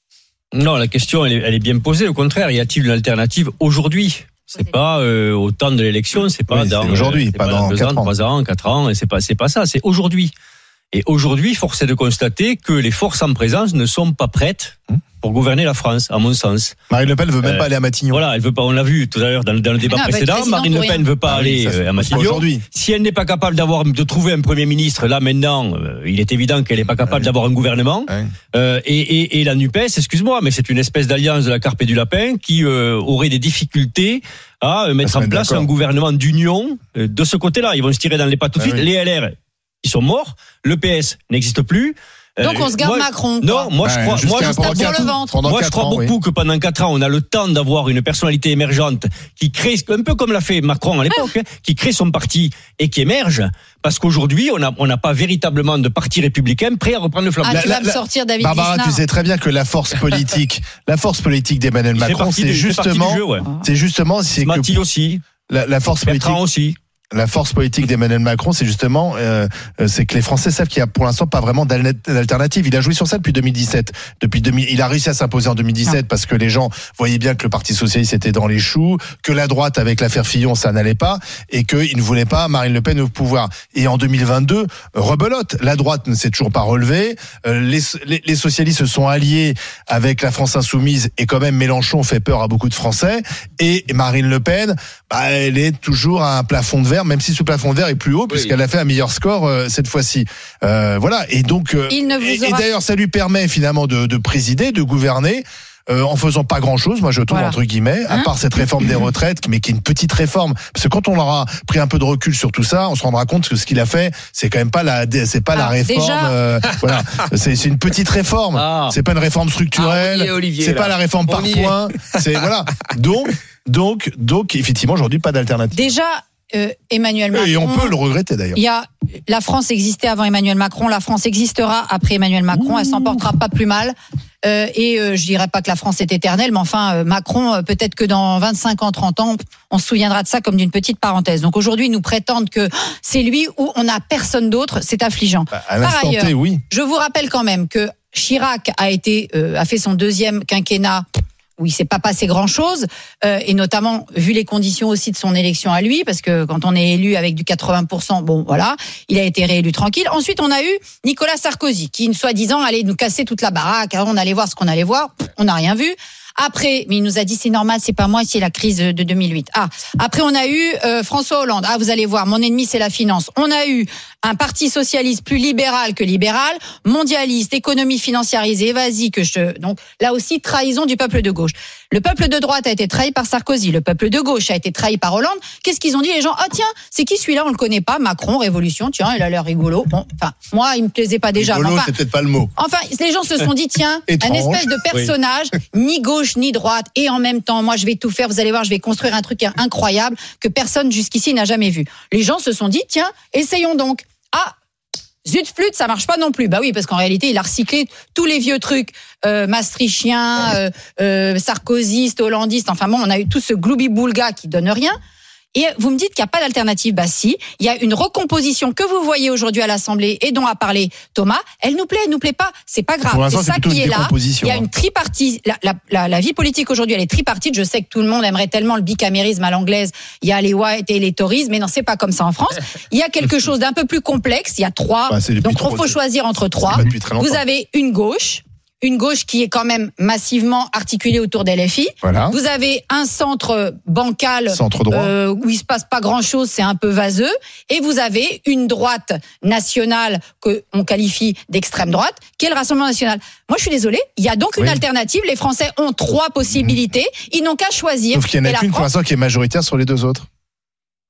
Non, la question, elle est, elle est bien posée. Au contraire, y a-t-il une alternative aujourd'hui ? C'est pas euh, au temps de l'élection, c'est pas oui, dans c'est aujourd'hui, c'est pas, pas dans deux ans, trois ans, quatre ans, et c'est pas c'est pas ça, c'est aujourd'hui. Et aujourd'hui, force est de constater que les forces en présence ne sont pas prêtes pour gouverner la France, à mon sens. Marine Le Pen ne veut même euh, pas aller à Matignon. Voilà, elle veut pas. On l'a vu tout à l'heure dans, dans le débat non, précédent. Marine Le Pen ne veut pas ah, aller oui, à Matignon. Aujourd'hui. Si elle n'est pas capable d'avoir de trouver un premier ministre, là maintenant, euh, il est évident qu'elle n'est pas capable ouais. d'avoir un gouvernement. Ouais. Euh, et, et, et la NUPES, excuse-moi, mais c'est une espèce d'alliance de la carpe et du lapin qui euh, aurait des difficultés à euh, mettre en place d'accord. un gouvernement d'union euh, de ce côté-là. Ils vont se tirer dans les pattes tout de ah, suite. Oui. Les L R, ils sont morts. Le P S n'existe plus. Donc on se garde moi, Macron. Non, moi je crois, moi je crois, le ventre. moi, je crois ans, beaucoup oui. que pendant quatre ans on a le temps d'avoir une personnalité émergente qui crée un peu comme l'a fait Macron à l'époque, hein, qui crée son parti et qui émerge. Parce qu'aujourd'hui on a on n'a pas véritablement de parti républicain prêt à reprendre le flambeau. Ah, tu vas me sortir David Barbara, Lisnard. Tu sais très bien que la force politique, la force politique d'Emmanuel Macron, c'est justement, jeu, ouais. c'est justement, c'est Mati que aussi. La, la force Bertrand politique aussi. La force politique d'Emmanuel Macron, c'est justement, euh, c'est que les Français savent qu'il y a pour l'instant pas vraiment d'alternative. Il a joué sur ça depuis deux mille dix-sept. Depuis deux mille, il a réussi à s'imposer en deux mille dix-sept non. parce que les gens voyaient bien que le Parti socialiste était dans les choux, que la droite avec l'affaire Fillon ça n'allait pas et qu'il ne voulait pas Marine Le Pen au pouvoir. Et en deux mille vingt-deux, rebelote. La droite ne s'est toujours pas relevée. Euh, les, les, les socialistes se sont alliés avec la France insoumise et quand même Mélenchon fait peur à beaucoup de Français. Et Marine Le Pen, bah, elle est toujours à un plafond de verre. Même si ce plafond de verre est plus haut, oui. puisqu'elle a fait un meilleur score euh, cette fois-ci. Euh, voilà. Et donc, euh, Il ne vous et, aura... et d'ailleurs, ça lui permet finalement de, de présider, de gouverner. Euh, en faisant pas grand-chose, moi je trouve voilà. entre guillemets, à hein part cette réforme des retraites, mais qui est une petite réforme. Parce que quand on aura pris un peu de recul sur tout ça, on se rendra compte que ce qu'il a fait, c'est quand même pas la, c'est pas ah, la réforme. Euh, voilà, c'est, c'est une petite réforme. Ah. C'est pas une réforme structurelle. Ah, Olivier, c'est là. Pas la réforme on par points. C'est voilà. Donc, donc, donc, effectivement, aujourd'hui pas d'alternative. Déjà. Euh, Emmanuel Macron. Et on peut le regretter d'ailleurs. Il y a la France existait avant Emmanuel Macron, la France existera après Emmanuel Macron. Ouh. Elle s'en portera pas plus mal. Euh, et euh, je dirais pas que la France est éternelle, mais enfin euh, Macron, euh, peut-être que dans vingt-cinq ans, trente ans, on se souviendra de ça comme d'une petite parenthèse. Donc aujourd'hui, nous prétendent que c'est lui ou on n'a personne d'autre, c'est affligeant. Bah, à Par ailleurs, T, oui. je vous rappelle quand même que Chirac a été euh, a fait son deuxième quinquennat. Où il s'est pas passé grand-chose, euh, et notamment vu les conditions aussi de son élection à lui, parce que quand on est élu avec du quatre-vingts pour cent, bon voilà, il a été réélu tranquille. Ensuite, on a eu Nicolas Sarkozy, qui soi-disant allait nous casser toute la baraque. Alors, on allait voir ce qu'on allait voir, on n'a rien vu. Après, mais il nous a dit c'est normal, c'est pas moi, c'est la crise de deux mille huit. Ah, après on a eu euh, François Hollande. Ah, vous allez voir, mon ennemi c'est la finance. On a eu un parti socialiste plus libéral que libéral, mondialiste, économie financiarisée, vas-y que je. Donc là aussi trahison du peuple de gauche. Le peuple de droite a été trahi par Sarkozy, le peuple de gauche a été trahi par Hollande. Qu'est-ce qu'ils ont dit les gens? Ah tiens, c'est qui celui-là? On le connaît pas. Macron, Révolution. Tiens, il a l'air rigolo. Bon, enfin moi il me plaisait pas déjà. Rigolo, enfin, c'est peut-être pas le mot. Enfin, les gens se sont dit tiens, un espèce de personnage oui. ni gauche ni droite et en même temps moi je vais tout faire, vous allez voir, je vais construire un truc incroyable que personne jusqu'ici n'a jamais vu. Les gens se sont dit tiens, essayons donc. Ah, zut flûte, ça marche pas non plus. Bah oui, parce qu'en réalité, il a recyclé tous les vieux trucs euh, maastrichtiens, euh, euh, sarkozystes, hollandistes, enfin bon, on a eu tout ce gloubi-boulga qui donne rien. Et vous me dites qu'il n'y a pas d'alternative. Bah si, il y a une recomposition que vous voyez aujourd'hui à l'Assemblée et dont a parlé Thomas. Elle nous plaît, elle nous plaît pas, c'est pas grave. C'est ça qui est là. Il y a une tripartite. La, la, la, la vie politique aujourd'hui, elle est tripartite. Je sais que tout le monde aimerait tellement le bicamérisme à l'anglaise. Il y a les White et les Tories, mais non, c'est pas comme ça en France. Il y a quelque chose d'un peu plus complexe. Il y a trois. Bah, donc il faut choisir entre trois. Vous avez une gauche. Une gauche qui est quand même massivement articulée autour d'L F I. Voilà. Vous avez un centre bancal centre droit. Euh, où il se passe pas grand-chose, c'est un peu vaseux. Et vous avez une droite nationale que on qualifie d'extrême droite, qui est le Rassemblement national. Moi, je suis désolée, il y a donc une oui. alternative. Les Français ont trois possibilités. Ils n'ont qu'à choisir. Sauf qu'il y en a qu'une France... pour l'instant qui est majoritaire sur les deux autres.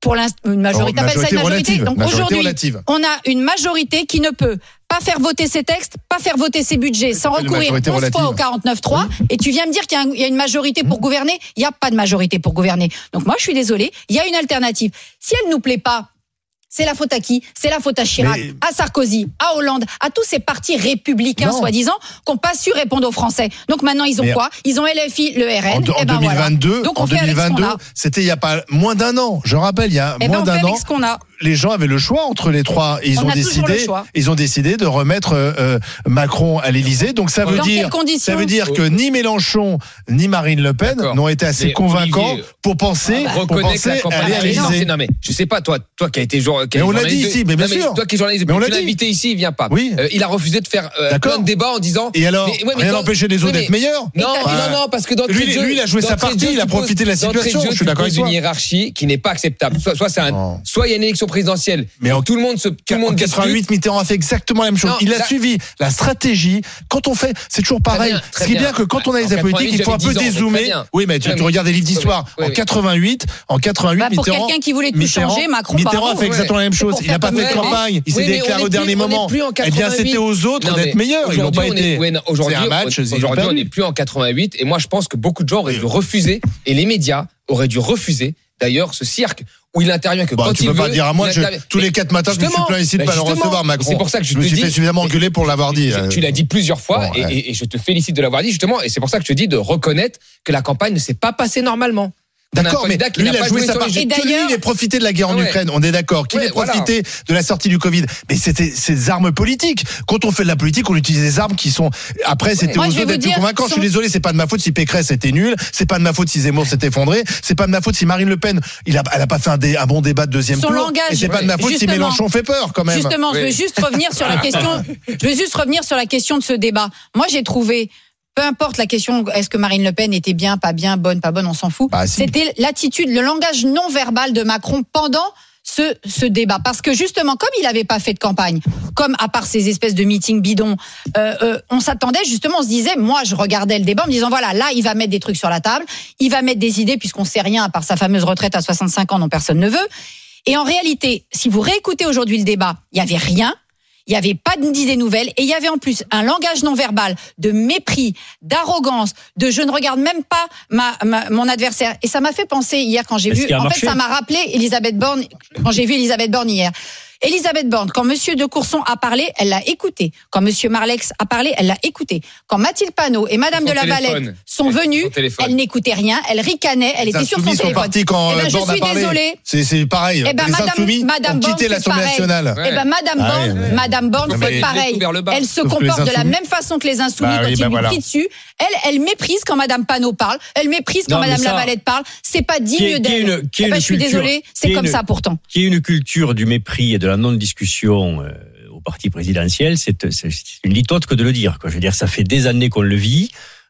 pour l'instant, une majorité, Oh, t'appelles ça une majorité. relative. Donc Majorité aujourd'hui, relative. on a une majorité qui ne peut pas faire voter ses textes, pas faire voter ses budgets, sans s'appelle recourir majorité onze fois relative. au quarante-neuf trois. Et tu viens me dire qu'il y a un- il y a une majorité pour gouverner. Il n'y a pas de majorité pour gouverner. Donc moi, je suis désolée, il y a une alternative. Si elle nous plaît pas, c'est la faute à qui? C'est la faute à Chirac, Mais- à Sarkozy, à Hollande, à tous ces partis républicains, Non. soi-disant, qui n'ont pas su répondre aux Français. Donc maintenant, ils ont Mais- quoi? Ils ont L F I, le R N. En, en et ben deux mille vingt-deux, voilà. Donc on en fait avec ce qu'on deux mille vingt-deux, a. c'était il y a pas moins d'un an. Je rappelle, il y a Eh ben, moins on fait d'un avec an, ce qu'on a. les gens avaient le choix entre les trois. Et ils On ont a toujours décidé, le choix. ils ont décidé de remettre euh, euh, Macron à l'Élysée. Donc ça veut Dans dire, quelles conditions ça veut dire que ni Mélenchon ni Marine Le Pen D'accord. n'ont été assez Mais convaincants Olivier, pour penser, pour Reconnaître penser la campagne. aller à Ah, mais non, l'Élysée. c'est- non, mais je sais pas, toi, toi qui as été jour, qui Mais as on l'a journaliste dit ici, de- mais bien non, sûr. Toi qui es journaliste, Mais on tu l'a l'as dit. invité ici, il vient pas. Oui. Euh, il a refusé de faire euh, D'accord. plein de débats en disant. Et alors, Mais- ouais, mais rien dans- n'empêchait les autres oui, mais- d'être meilleurs. Non, Ouais. non, non, parce que dans Lui, lui, il a joué sa partie, il a profité de la situation, je suis d'accord avec une toi. hiérarchie qui n'est pas acceptable. Soit, soit c'est un, Non. soit il y a une élection présidentielle, Mais mais en- tout le monde se, tout le En monde quatre-vingt-huit, discute. Mitterrand a fait exactement la même chose. Non, il a là- suivi la stratégie. Quand on fait, c'est toujours Très pareil. bien, Ce très qui est bien bien. que quand on a En les apologetiques, il faut un peu quatre-vingt-dix, j'avais dix ans, dézoomer. très bien. Oui, mais tu, Ouais, tu mais- regardes des livres d'histoire. oui, En oui. quatre-vingt-huit, en quatre-vingt-huit, Bah, pour Mitterrand. quelqu'un qui voulait tout Mitterrand- changer, Macron, Mitterrand bravo. a fait exactement la même C'est chose. pour Il n'a pas faire fait de comme- campagne. Il s'est Oui, mais déclaré on au est dernier plus- on est moment. plus en Eh bien, c'était quatre-vingt-huit. aux autres Non, d'être mais meilleurs. Ils n'ont pas aujourd'hui, on est- été. ouais, non, Aujourd'hui, C'est un match, on- ils ont aujourd'hui, on perdu. n'est plus en quatre-vingt-huit. Et moi, je pense que beaucoup de gens auraient dû refuser, et les médias auraient dû refuser, d'ailleurs, ce cirque où il intervient que Bah, quand tu il peux veut. pas dire à moi, il je- intervient- tous les quatre matins, je me suis Justement, plaint ici de bah, pas le justement, recevoir, Macron. C'est pour ça que je Je me te suis dis. fait suffisamment engueuler pour l'avoir dit. Tu, tu l'as dit plusieurs fois, Bon, et, ouais. et- et je te félicite de l'avoir dit, justement, et c'est pour ça que je te dis de reconnaître que la campagne ne s'est pas passée normalement. On a un D'accord, mais candidat qui lui, n'a il a pas joué joué sa sur les partie. jeux. Que lui, il ait profité de la guerre en Ouais. Ukraine, on est d'accord. Qu'il Ouais, ait profité de la sortie du Covid. Mais c'était ces armes politiques. Quand on fait de la politique, on utilise des armes qui sont. Après, c'était Moi, aux je vais autres vous d'être plus dire, convaincants. Je suis son- désolé, c'est pas de ma faute si Pécresse était nul. C'est pas de ma faute si Zemmour s'est effondré. C'est pas de ma faute si Marine Le Pen, il a, elle a pas fait un, dé- un bon débat de deuxième Son tour. langage, Et c'est pas de ma faute si justement. Mélenchon fait peur, quand même. Justement, je veux Oui. juste revenir sur la question. Je veux juste revenir sur la question de ce débat. Moi, j'ai trouvé. Peu importe la question, est-ce que Marine Le Pen était bien, pas bien, bonne, pas bonne, on s'en fout. Bah, si. C'était l'attitude, le langage non verbal de Macron pendant ce, ce débat. Parce que justement, comme il n'avait pas fait de campagne, comme à part ces espèces de meetings bidons, euh, euh, on s'attendait justement, on se disait, moi je regardais le débat en me disant, voilà, là il va mettre des trucs sur la table, il va mettre des idées puisqu'on sait rien à part sa fameuse retraite à soixante-cinq ans dont personne ne veut. Et en réalité, si vous réécoutez aujourd'hui le débat, il n'y avait rien. Il n'y avait pas d'idées nouvelles et il y avait en plus un langage non verbal de mépris, d'arrogance, de je ne regarde même pas ma, ma- mon adversaire. Et ça m'a fait penser hier quand j'ai Est-ce vu, qu'il a en marché fait ça m'a rappelé Elisabeth Borne, quand j'ai vu Elisabeth Borne hier. Elisabeth Borne, quand Monsieur de Courson a parlé, elle l'a écouté. Quand Monsieur Marlex a parlé, elle l'a écouté. Quand Mathilde Panot et Madame Son de la téléphone. Valette sont Son venues, téléphone. elle n'écoutait rien, elle ricanait, elle Les était sur son Insoumis sont téléphone. partis quand Eh ben, euh, je Borne a suis parlé. désolée. C'est c'est pareil. Eh ben, Les Madame, Insoumis Madame ont Borne quitté fait l'Assemblée pareil. nationale. Eh ben, Madame Ah Borne, ouais, ouais. Madame Borne Non, fait mais- pareil. vers le bas. Elle se Sauf que comporte les de la Insoumis- même façon que les Insoumis Bah quand oui, ils bah lui voilà. crient dessus. Elle, elle méprise quand Madame Panot parle. Elle méprise quand Non, mais Madame ça- Lavalette parle. C'est pas Qui est- digne qui est d'elle. une- qui est Eh ben, une je suis culture- désolée. qui C'est est comme une- ça pourtant. Qui est une culture du mépris et de la non-discussion euh, au parti présidentiel, c'est c'est une litote que de le dire. Quoi. Je veux dire, ça fait des années qu'on le vit.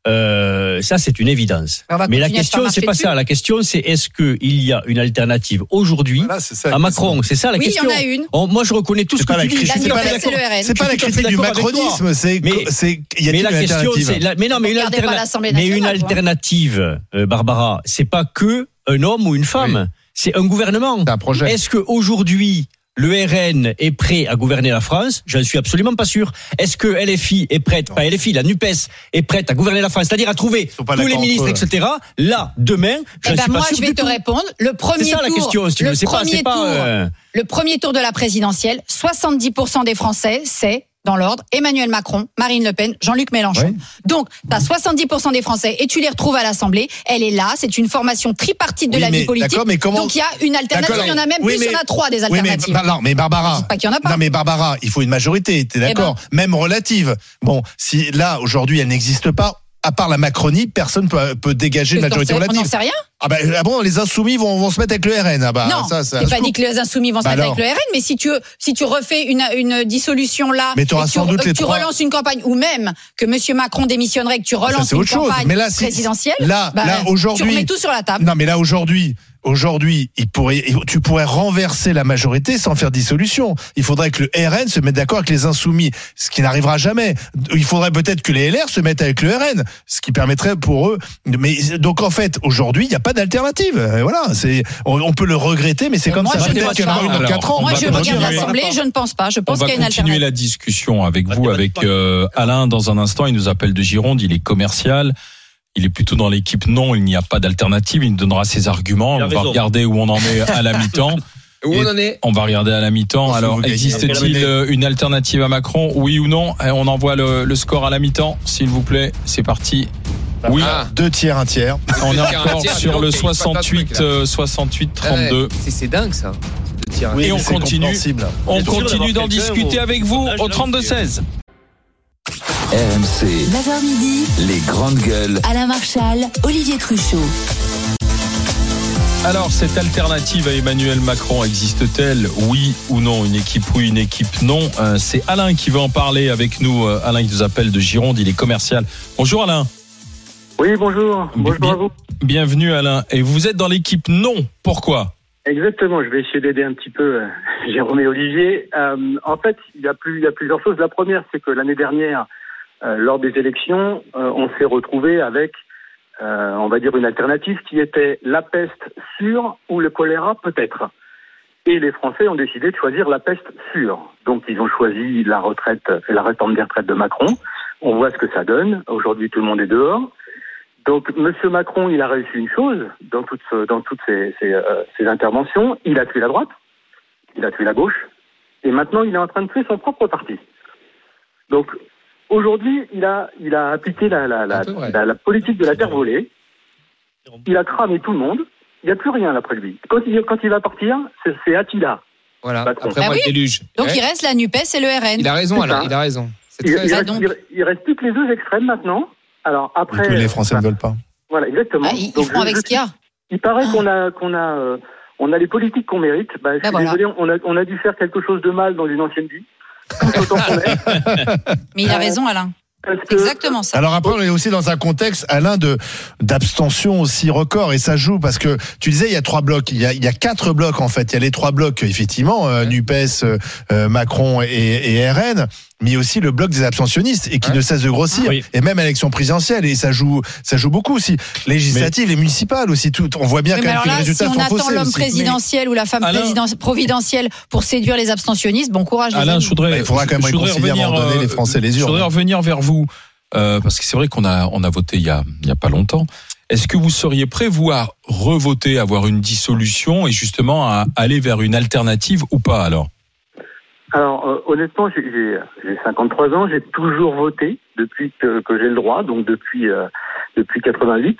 Euh, ça, c'est une évidence. On va Mais la continuer à se faire question, c'est marcher pas dessus. ça. La question, c'est est-ce qu'il y a une alternative aujourd'hui Voilà, c'est ça, la à Macron? C'est ça la Oui, il y question. en a une. Oh, moi, je reconnais tout ce C'est que pas la tu dis. critique, Je suis c'est tout à pas fait la- d'accord. le R N. C'est pas la Je suis tout à fait critique du d'accord avec toi. macronisme, c'est Mais- c'est il y a Mais une la question, alternative. c'est la- mais non, mais une, Regardez pas alterna- l'Assemblée mais une nationale, quoi. alternative, euh, Barbara, c'est pas que un homme ou une femme, c'est un gouvernement. C'est un projet. Est-ce que aujourd'hui le R N est prêt à gouverner la France? Je ne suis absolument pas sûr. Est-ce que L F I est prête, pas L F I, la NUPES est prête à gouverner la France, c'est-à-dire à trouver sont pas tous les d'accord ministres, entre eux. et cetera. Là, demain, je Eh ne ben suis pas moi, sûr je vais du te tout. répondre. Le premier C'est ça la tour, question, si tu le veux. C'est pas, premier c'est pas. tour, euh, le premier tour de la présidentielle, soixante-dix pour cent des Français, c'est dans l'ordre, Emmanuel Macron, Marine Le Pen, Jean-Luc Mélenchon. Oui. Donc, tu as soixante-dix pour cent des Français et tu les retrouves à l'Assemblée. Elle est là, c'est une formation tripartite de Oui, la mais vie politique. d'accord, mais comment- Donc, il y a une alternative. D'accord. Il y en a même Oui, plus, il y en mais- a trois des Oui, mais, alternatives. bah, non, mais Barbara. Je dis pas qu'il y en a pas. Non, mais Barbara, il faut une majorité, t'es d'accord? Même relative. Bon, si là, aujourd'hui, elle n'existe pas, à part la Macronie, personne peut, peut dégager une Qu'est-ce qu'on majorité sait On relative. n'en sait rien. Ah, bah, ah bon, les insoumis vont, vont se mettre avec le R N. Ah, bah, non, ça, ça, c'est pas scoop. dit que les insoumis vont se Bah mettre alors. avec le R N, mais si tu, si tu refais une, une dissolution là, Mais t'auras et que sans tu, doute que les tu trois. relances une campagne, ou même que M. Macron démissionnerait, que tu Ça, relances c'est une autre chose. campagne Mais là, si- présidentielle, là, bah, là, tu aujourd'hui. remets tout sur la table. Non, mais là, aujourd'hui, aujourd'hui, il pourrait, tu pourrais renverser la majorité sans faire dissolution. Il faudrait que le R N se mette d'accord avec les Insoumis, ce qui n'arrivera jamais. Il faudrait peut-être que les L R se mettent avec le R N, ce qui permettrait pour eux. Mais donc en fait, aujourd'hui, il n'y a pas d'alternative. Et voilà, c'est, on, on peut le regretter, mais c'est comme moi, ça. Peut-être qu'il y en aura une dans quatre ans. Moi, je regarde l'Assemblée, je ne pense pas. Je pense qu'il y a une alternative. On va continuer la discussion avec vous, avec euh, Alain dans un instant. Il nous appelle de Gironde, il est commercial. Il est plutôt dans l'équipe non, il n'y a pas d'alternative. Il nous donnera ses arguments. On va regarder où on en est à la mi-temps. Où on en est ? On va regarder à la mi-temps. Alors, existe-t-il une alternative à Macron ? Oui ou non ? On envoie le, le score à la mi-temps, s'il vous plaît. C'est parti. Oui. Ah, deux tiers, un tiers. On est encore sur le soixante-huit, soixante-huit, trente-deux. C'est, c'est dingue ça. Oui, et on continue. On continue d'en discuter avec vous au trente-deux seize. R M C. neuf heures midi. Les grandes gueules. Alain Marchal, Olivier Truchot. Alors, cette alternative à Emmanuel Macron existe-t-elle ? Oui ou non ? Une équipe oui, une équipe non. Euh, c'est Alain qui veut en parler avec nous. Euh, Alain qui nous appelle de Gironde, il est commercial. Bonjour Alain. Oui, bonjour. Bonjour Bien, à vous. Bienvenue Alain. Et vous êtes dans l'équipe non. Pourquoi ? Exactement, je vais essayer d'aider un petit peu euh, Jérôme et Olivier. Euh, en fait, il y, a plus, il y a plusieurs choses. La première, c'est que l'année dernière, euh, lors des élections, euh, on s'est retrouvé avec, euh, on va dire, une alternative qui était la peste sûre ou le choléra peut-être. Et les Français ont décidé de choisir la peste sûre. Donc, ils ont choisi la retraite, la réforme des retraites de Macron. On voit ce que ça donne. Aujourd'hui, tout le monde est dehors. Donc, Monsieur Macron, il a réussi une chose dans toutes, dans toutes ses, ses, euh, ses interventions. Il a tué la droite, il a tué la gauche, et maintenant, il est en train de tuer son propre parti. Donc, aujourd'hui, il a, il a appliqué la, la, la, la, la politique de la terre volée. Il a cramé tout le monde. Il n'y a plus rien après lui. Quand il, quand il va partir, c'est, c'est Attila. Voilà. Bah, après moi, oui. le déluge. Donc, ouais. il reste la NUPES et le R N. Il a raison, Alain. Il a raison. C'est il, très il, reste, donc... il, il reste plus que les deux extrêmes maintenant. Alors après, que les Français ne veulent pas. Voilà, exactement. Ah, ils Donc, feront avec ce qu'il y a. Il paraît ah. qu'on a, qu'on a, euh, on a les politiques qu'on mérite. Bah, je bah suis voilà. désolé, on a, on a dû faire quelque chose de mal dans une ancienne vie. Autant qu'on est. Mais il a raison, Alain. C'est exactement ça. Alors après, on est aussi dans un contexte, Alain, de d'abstention aussi record, et ça joue parce que tu disais il y a trois blocs, il y a il y a quatre blocs en fait. Il y a les trois blocs effectivement, euh, NUPES, euh, Macron et, et R N. Mais il y a aussi le bloc des abstentionnistes et qui ouais. ne cesse de grossir. Oui. Et même à l'élection présidentielle, et ça joue, ça joue beaucoup aussi. Législatives, mais... les municipales aussi. Tout, on voit bien oui, quand même que là, les résultats si sont faussés. Si on attend l'homme aussi. présidentiel mais... ou la femme Alain... providentielle pour séduire les abstentionnistes, bon courage. Alain, je voudrais, bah, il faudra quand même réconcilier à un moment donné les Français les urnes. Je voudrais revenir vers vous euh, parce que c'est vrai qu'on a on a voté il y a il y a pas longtemps. Est-ce que vous seriez prêt, vous, à revoter, à avoir une dissolution et justement à aller vers une alternative ou pas alors? Alors, euh, honnêtement, j'ai, j'ai, j'ai cinquante-trois ans, j'ai toujours voté depuis que, que j'ai le droit, donc depuis euh, depuis quatre-vingt-huit.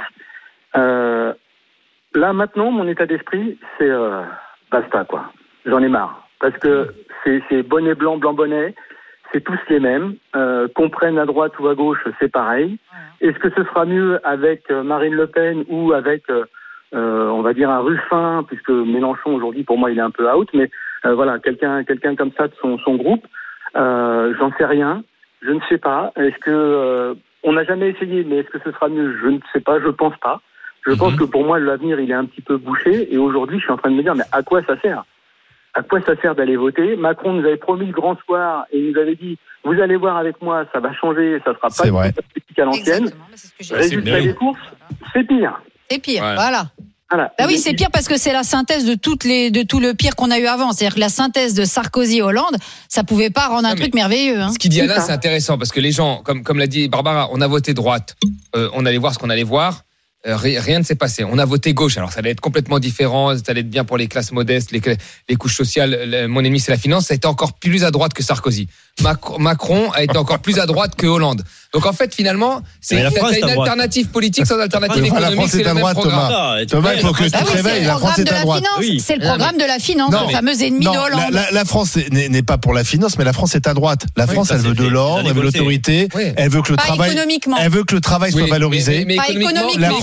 Euh, là, maintenant, mon état d'esprit, c'est euh, basta, quoi. J'en ai marre. Parce que c'est, c'est bonnet blanc, blanc bonnet, c'est tous les mêmes. Euh, qu'on prenne à droite ou à gauche, c'est pareil. Est-ce que ce sera mieux avec Marine Le Pen ou avec, euh, on va dire, un Ruffin, puisque Mélenchon, aujourd'hui, pour moi, il est un peu out, mais Euh, voilà, quelqu'un, quelqu'un comme ça de son, son groupe. Euh, j'en sais rien. Je ne sais pas. Est-ce que euh, on n'a jamais essayé, mais est-ce que ce sera mieux? Je ne sais pas. Je pense pas. Je mm-hmm. pense que pour moi, l'avenir, il est un petit peu bouché. Et aujourd'hui, je suis en train de me dire, mais à quoi ça sert? À quoi ça sert d'aller voter? Macron nous avait promis le grand soir et il nous avait dit, vous allez voir avec moi, ça va changer, ça sera pas une politique à l'ancienne. C'est Résultat des courses, c'est pire. C'est pire. Ouais. Voilà. Voilà. Bah oui, c'est pire parce que c'est la synthèse de toutes les, de tout le pire qu'on a eu avant. C'est-à-dire que la synthèse de Sarkozy et Hollande, ça pouvait pas rendre un non, truc merveilleux. Hein. Ce qu'il dit Alain, c'est intéressant parce que les gens, comme, comme l'a dit Barbara, on a voté droite, euh, on allait voir ce qu'on allait voir. Euh, rien ne s'est passé. On a voté gauche. Alors ça allait être complètement différent. Ça allait être bien pour les classes modestes, les, les couches sociales. Le, mon ennemi c'est la finance. Ça a été encore plus à droite que Sarkozy. Macron, Macron a été encore plus à droite que Hollande. Donc en fait finalement, c'est une alternative politique sans alternative économique. C'est le même programme. Thomas, Thomas, il faut que tu te réveilles. La France est à droite. Oui. C'est le programme de la finance, non, le fameux ennemi non, de Hollande. La, la, la France n'est, n'est pas pour la finance, mais la France est à droite. La France, oui, elle veut de l'ordre, elle veut l'autorité, oui. elle veut que le pas travail, elle veut que le travail soit oui, valorisé. Mais, mais, mais pas économiquement. La France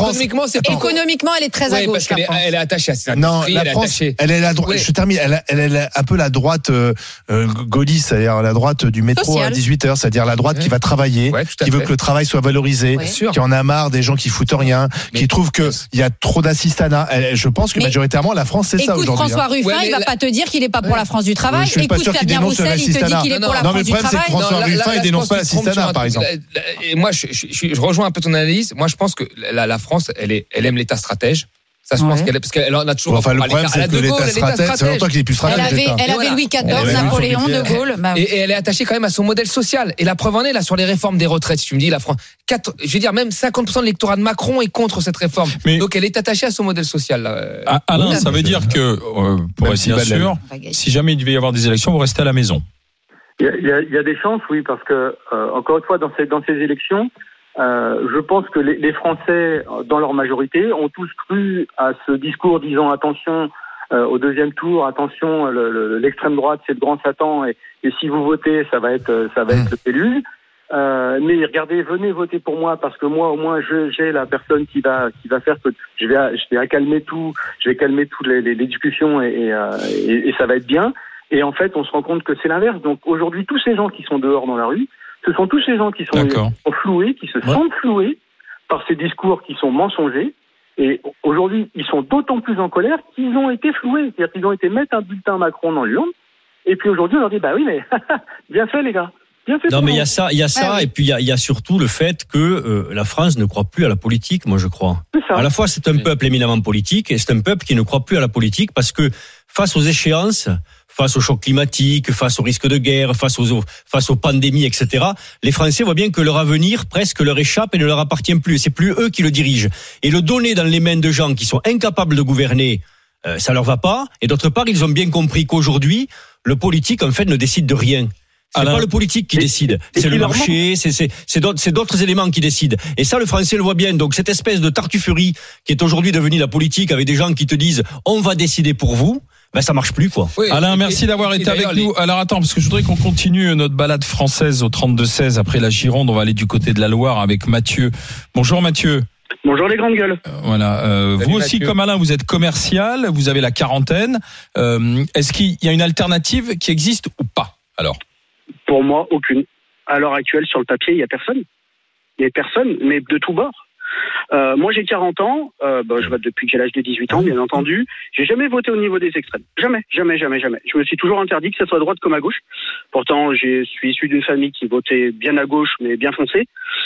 France. Économiquement, c'est pas Économiquement, elle est très à Oui, gauche. parce qu'elle est, elle est attachée à ses Non, industries, la elle est France, attachée. elle est la droite. Oui. Je termine. Elle, elle, elle est un peu la droite euh, euh, gaulliste, c'est-à-dire la droite du métro Sociale. à dix-huit heures, c'est-à-dire la droite Ouais. qui va travailler, Ouais, tout à qui veut fait. que le travail soit valorisé, Bien sûr. qui en a marre des gens qui foutent rien, Mais- qui trouve que il y a trop d'assistanat. Elle- Je pense que Mais- majoritairement la France c'est ça Écoute aujourd'hui. François hein. Ruffin, Ouais, mais il va la- pas te dire qu'il est pas pour la France du travail. Je suis pas Écoute sûr qu'il Fabien dénonce Roussel, il te dit l'assistanat. qu'il est pour la Non, mais France le du problème, c'est que travail. François là- Ruffin, là- il là, dénonce je pas pense que tu te trompes l'assistanat, sur un par truc. exemple. La- la- Et moi, je, je, je, je rejoins un peu ton analyse. Moi, je pense que la, la France, elle, est, elle aime l'État stratège. Ça, je pense Ouais. qu'elle est, parce qu'elle en a toujours. Enfin, le elle a problème, c'est de que Gaulle, l'État elle est stratège, c'est longtemps qu'il est plus Elle stratège. avait, l'État. elle avait voilà. Louis quatorze, Elle est Napoléon, sur le De pied. Gaulle. Bah, Et, et elle est attachée quand même à son modèle social. Et la preuve en est, là, sur les réformes des retraites. Si tu me dis, la France, quatre, je veux dire, même cinquante pour cent de l'électorat de Macron est contre cette réforme. Mais- Donc, elle est attachée à son modèle social. Là. Ah, Alain, ça veut dire que, euh, pour Même être si bien Badel- sûr, si jamais il devait y avoir des élections, vous restez à la maison. Il y a, il y a- il y a des chances, oui, parce que, euh, encore une fois, dans ces, dans ces élections, euh, je pense que les, les Français, dans leur majorité, ont tous cru à ce discours disant attention euh, au deuxième tour, attention, le- le- l'extrême droite, c'est le grand Satan, et, et si vous votez, ça va être, ça va être le péluge. Euh, mais regardez, venez voter pour moi parce que moi, au moins, je, j'ai la personne qui va, qui va faire que je vais, je vais calmer tout, je vais calmer toutes les, les, les discussions et, et, euh, et, et ça va être bien. Et en fait, on se rend compte que c'est l'inverse. Donc aujourd'hui, tous ces gens qui sont dehors dans la rue, ce sont tous ces gens qui sont, D'accord. qui sont floués, qui se Ouais. sentent floués par ces discours qui sont mensongers. Et aujourd'hui, ils sont d'autant plus en colère qu'ils ont été floués. C'est-à-dire qu'ils ont été mettre un bulletin Macron dans l'urne. Et puis aujourd'hui, on leur dit, bah oui, mais bien fait les gars. Bien fait Non, pour mais il y a vous. ça, il y a ça, Ah oui. et puis il y a, il y a surtout le fait que euh, la France ne croit plus à la politique, moi je crois. C'est ça. À la fois, c'est un peuple éminemment politique, et c'est un peuple qui ne croit plus à la politique parce que face aux échéances, face au choc climatique, face aux risques de guerre, face aux face aux pandémies, et cetera, les Français voient bien que leur avenir presque leur échappe et ne leur appartient plus. C'est plus eux qui le dirigent. Et le donner dans les mains de gens qui sont incapables de gouverner, euh, ça leur va pas. Et d'autre part, ils ont bien compris qu'aujourd'hui, le politique en fait ne décide de rien. C'est Alain. pas le politique qui Et- décide, et c'est le puis leur marché, c'est c'est c'est d'autres c'est d'autres éléments qui décident. Et ça, le Français le voit bien. Donc cette espèce de tartufferie qui est aujourd'hui devenue la politique, avec des gens qui te disent on va décider pour vous, ben ça marche plus quoi. Oui, Alain, et- merci et- d'avoir et été avec d'ailleurs, nous. Alors attends, parce que je voudrais qu'on continue notre balade française au trente-deux seize. Après la Gironde, on va aller du côté de la Loire avec Mathieu. Bonjour Mathieu. Bonjour les grandes gueules. Euh, Voilà. Euh, Salut, vous aussi, Mathieu. comme Alain, vous êtes commercial, vous avez la quarantaine. Euh, est-ce qu'il y a une alternative qui existe ou pas? Alors. Pour moi, aucune. À l'heure actuelle, sur le papier, il n'y a personne. Il n'y a personne, mais de tous bords. Euh, moi, j'ai quarante ans. Euh, bah, je vote depuis que j'ai l'âge de dix-huit ans, bien entendu. J'ai jamais voté au niveau des extrêmes. Jamais, jamais, jamais, jamais. Je me suis toujours interdit que ce soit à droite comme à gauche. Pourtant, je suis issu d'une famille qui votait bien à gauche, mais bien foncé.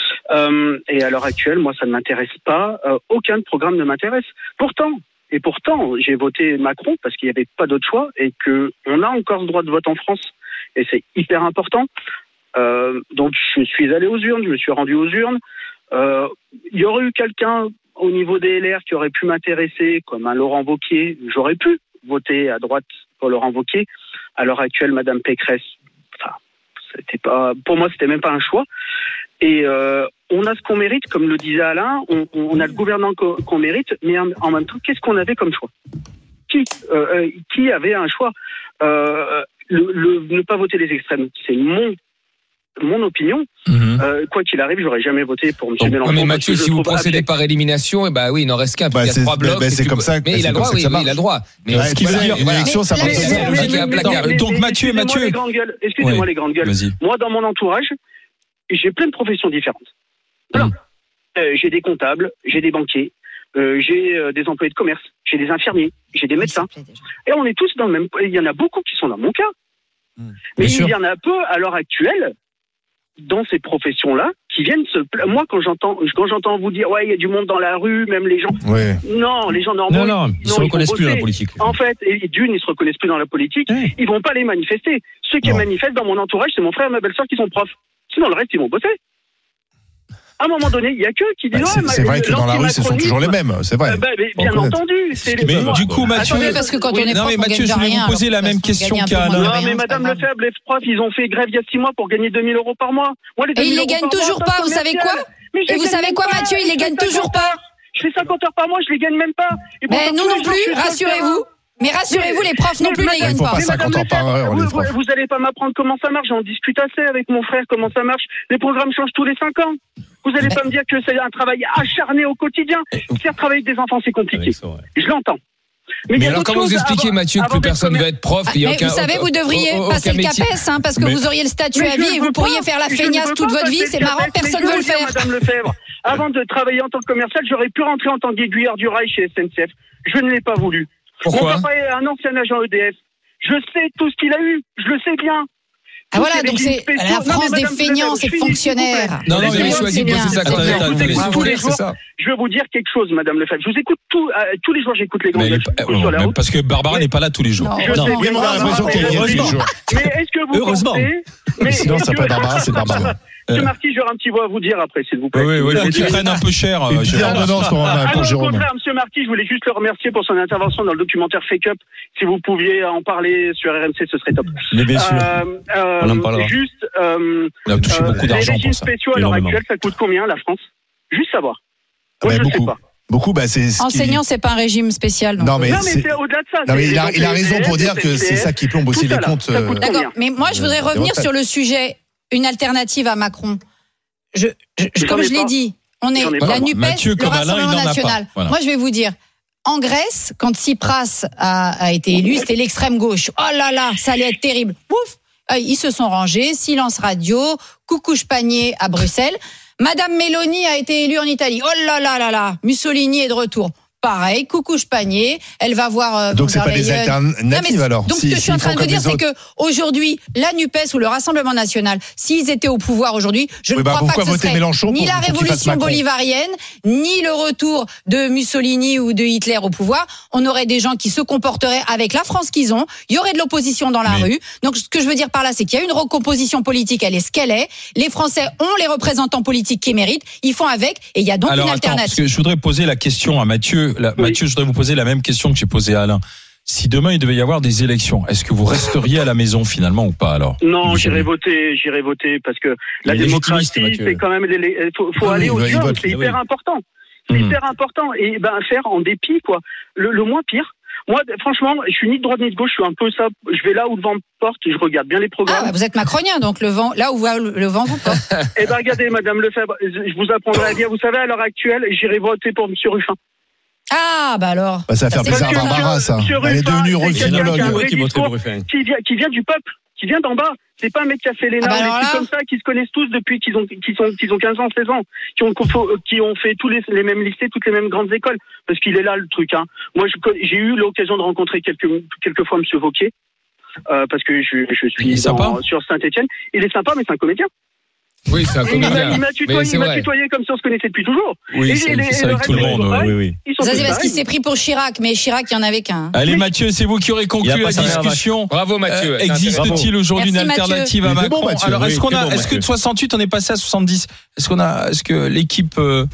Euh, et à l'heure actuelle, moi, ça ne m'intéresse pas. Euh, aucun programme ne m'intéresse. Pourtant, et pourtant, j'ai voté Macron parce qu'il n'y avait pas d'autre choix et que on a encore ce droit de vote en France. Et c'est hyper important. Euh, donc, je suis allé aux urnes, je me suis rendu aux urnes. Euh, il y aurait eu quelqu'un au niveau des L R qui aurait pu m'intéresser, comme un Laurent Wauquiez. J'aurais pu voter à droite pour Laurent Wauquiez. À l'heure actuelle, Madame Pécresse, enfin, c'était pas, pour moi, c'était même pas un choix. Et euh, on a ce qu'on mérite, comme le disait Alain. On, on a le gouvernement qu'on, qu'on mérite, mais en, en même temps, qu'est-ce qu'on avait comme choix? Qui, euh, euh, qui avait un choix? euh, le, le, ne pas voter les extrêmes, c'est mon mon opinion. Mmh. Euh, quoi qu'il arrive, j'aurais jamais voté pour M. Donc, Mélenchon. mais parce Mathieu, que je si vous trouve procédez abject. par élimination, eh ben oui, il n'en reste qu'un. Bah, il y a c'est- trois blocs. bah, et c'est tu comme peux- ça- Mais bah, il c'est a le comme droit, ça que oui, ça oui, il a le droit. Mais Ouais, ce qui veut voilà, dire, une voilà. élection, ça Mais- marche mais- comme ça. mais- Logique mais- et à mais- placard. mais- Donc mais- Mathieu, excusez-moi, Mathieu. les grandes gueules, excusez-moi Ouais. les grandes gueules. Vas-y. Moi, dans mon entourage, j'ai plein de professions différentes. Voilà. Mmh. Euh, j'ai des comptables, j'ai des banquiers, euh, j'ai euh, des employés de commerce, j'ai des infirmiers, j'ai des médecins. Et on est tous dans le même. Il y en a beaucoup qui sont dans mon cas. Mmh. Mais Bien il sûr. y en a peu à l'heure actuelle dans ces professions-là qui viennent se. pla- Moi, quand j'entends, quand j'entends vous dire, ouais, il y a du monde dans la rue, même les gens. Ouais. Non, les gens normaux. Non, non, ils se vont reconnaissent plus dans la bosser. politique. En fait, et d'une, ils se reconnaissent plus dans la politique. Ouais. Ils vont pas les manifester. Ceux qui Non. manifestent dans mon entourage, c'est mon frère et ma belle-sœur qui sont profs. Sinon, le reste, ils vont bosser. À un moment donné, il y a que qui disent. Bah, c'est ouais, c'est ma- vrai que dans la rue, ce sont toujours les mêmes. C'est vrai. Euh, bah, mais Faut bien reconnaître. entendu. C'est les Mais profs. du coup, Mathieu. Attendez, parce que quand on est non, prof, mais on Mathieu, gagne je voulais rien, vous poser alors, la même de toute façon, question gagner un peu qu'à moins. Alain. Non, rien, mais c'est Madame pas grave. Lefebvre, les profs, ils ont fait grève il y a six mois pour gagner deux mille euros par mois. Moi, les Et ils les deux mille euros gagnent par mois, toujours c'est pas, un vous savez quoi? commercial. Mais je Et les vous gagne savez même quoi, pas, Mathieu? je Ils les fais gagnent cinquante toujours pas. heures. Je fais cinquante heures par mois, je les gagne même pas. Et Mais pourtant, nous tous non les jours, plus, je suis sur le rassurez-vous. terrain. Mais rassurez-vous, les profs non plus ne les gagnent pas. cinquante ans par heure, vous, vous, vous allez pas m'apprendre comment ça marche. J'en discute assez avec mon frère, comment ça marche. Les programmes changent tous les cinq ans. Vous allez pas me dire que c'est un travail acharné au quotidien. Faire travailler avec des enfants, c'est compliqué. Je l'entends. Mais, mais alors, comment vous expliquez, avant, Mathieu, que plus personne ne veut être prof? Ah, aucun, vous savez, vous devriez au, passer le CAPES, hein, parce que mais, vous auriez le statut à vie et vous pourriez faire la feignasse toute votre vie. C'est marrant, personne ne veut le faire. Madame Lefebvre, avant de travailler en tant que commercial, j'aurais pu rentrer en tant qu'aiguilleur du rail chez S N C F. Je ne l'ai pas voulu. Pourquoi? Mon papa est un ancien agent E D F. Je sais tout ce qu'il a eu. Je le sais bien. Ah voilà, donc c'est la France des feignants, c'est fonctionnaires. Non, non, mais choisi de poser ça comme ça. Je vais vous dire quelque chose, Madame Lefebvre. Je vous écoute tout, euh, tous les jours, j'écoute les grands sur la route. Parce que Barbara n'est pas là tous les jours. Non, non. Oui, mais on a l'impression qu'elle est tous les jours. Mais est-ce que vous Heureusement. Mais sinon, ça peut être Barbara, c'est Barbara. Monsieur Marty, j'aurai un petit mot à vous dire après, s'il vous plaît. Oui, oui, il faut qu'il prenne un peu cher. Une petite ordonnance pour, pour Jérôme. Au contraire, Monsieur Marty, je voulais juste le remercier pour son intervention dans le documentaire Fake Up. Si vous pouviez en parler sur R M C, ce serait top. Mais bien sûr. Euh, euh, On en parlera. Juste, euh, On a touché euh, beaucoup d'argent les régimes pour ça. spéciaux à l'heure Énormément. actuelle, ça coûte combien, la France? Juste savoir. Moi, bah, je beaucoup. sais pas. Beaucoup, bah, c'est. Enseignant, c'est pas un régime spécial. Donc. Non, mais, non, mais c'est... c'est au-delà de ça. Non, mais il a, il a raison pour dire C F, que c'est ça qui plombe aussi les comptes. Euh... D'accord, mais moi, je voudrais revenir sur le sujet, une alternative à Macron. Je, je, je comme je l'ai dit, on est la NUPES, Mathieu, le Rassemblement national. Voilà. Moi, je vais vous dire, en Grèce, quand Tsipras a, a été élu, c'était l'extrême gauche. Oh là là, ça allait être terrible. Ouf, ils se sont rangés, silence radio, coucouche panier à Bruxelles. Madame Meloni a été élue en Italie. Oh là là là là, Mussolini est de retour. Pareil, coucouche panier, elle va voir. Euh, donc c'est pas des alternatives alors. Donc si, ce que je suis en train de dire, c'est que aujourd'hui, la NUPES ou le Rassemblement national, s'ils étaient au pouvoir aujourd'hui, je oui, ne bah crois pas que ce serait Mélenchon ni pour, la pour révolution bolivarienne, ni le retour de Mussolini ou de Hitler au pouvoir. On aurait des gens qui se comporteraient avec la France qu'ils ont. Il y aurait de l'opposition dans la Mais... rue. Donc ce que je veux dire par là, c'est qu'il y a une recomposition politique, elle est ce qu'elle est. Les Français ont les représentants politiques qu'ils méritent. Ils font avec, et il y a donc alors, une attends, alternative. Parce que je voudrais poser la question à Mathieu. La, oui. Mathieu, je voudrais vous poser la même question que j'ai posée à Alain. Si demain il devait y avoir des élections, est-ce que vous resteriez à la maison finalement ou pas alors? Non, j'irai voter, j'irai voter parce que la démocratie, c'est quand même, il faut, faut ah, aller au job, c'est hyper oui. important, c'est mmh. hyper important et ben faire en dépit quoi. Le, le moins pire. Moi, franchement, je suis ni de droite ni de gauche, je suis un peu ça. Je vais là où le vent me porte, je regarde bien les programmes. Ah, bah vous êtes macronien, donc le vent, là où le vent vous porte. Eh ben, regardez, Madame Lefebvre, je vous apprendrai à dire. Vous savez, à l'heure actuelle, j'irai voter pour Monsieur Ruffin. Ah, bah alors. Bah, ça va faire plaisir à Barbara, ça. Elle est devenue rufinologue. Qui, qui, vient, qui vient du peuple, qui vient d'en bas. C'est pas un mec qui a fait les nards, ah bah des trucs comme ça, qui se connaissent tous depuis qu'ils ont, qu'ils sont, qu'ils ont quinze ans, seize ans, qui ont, qui ont fait tous les, les mêmes lycées, toutes les mêmes grandes écoles. Parce qu'il est là, le truc, hein. Moi, je, j'ai eu l'occasion de rencontrer quelques, quelques fois Monsieur Wauquiez, euh, parce que je, je suis dans, sur Saint-Etienne. Il est sympa, mais c'est un comédien. Oui, c'est un comédien. Il m'a tutoyé, il m'a tutoyé comme si on se connaissait depuis toujours. Oui, et c'est, les, c'est avec tout le monde. Oui, oui. Ça, c'est parce qu'il s'est pris pour Chirac, mais Chirac, il n'y en avait qu'un. Allez, Mathieu, c'est vous qui aurez conclu la discussion. Bravo, Mathieu. Euh, existe-t-il aujourd'hui une alternative à Macron? Alors, est-ce qu'on a, est-ce que de soixante-huit, on est passé à soixante-dix? Est-ce qu'on a, est-ce que l'équipe, euh,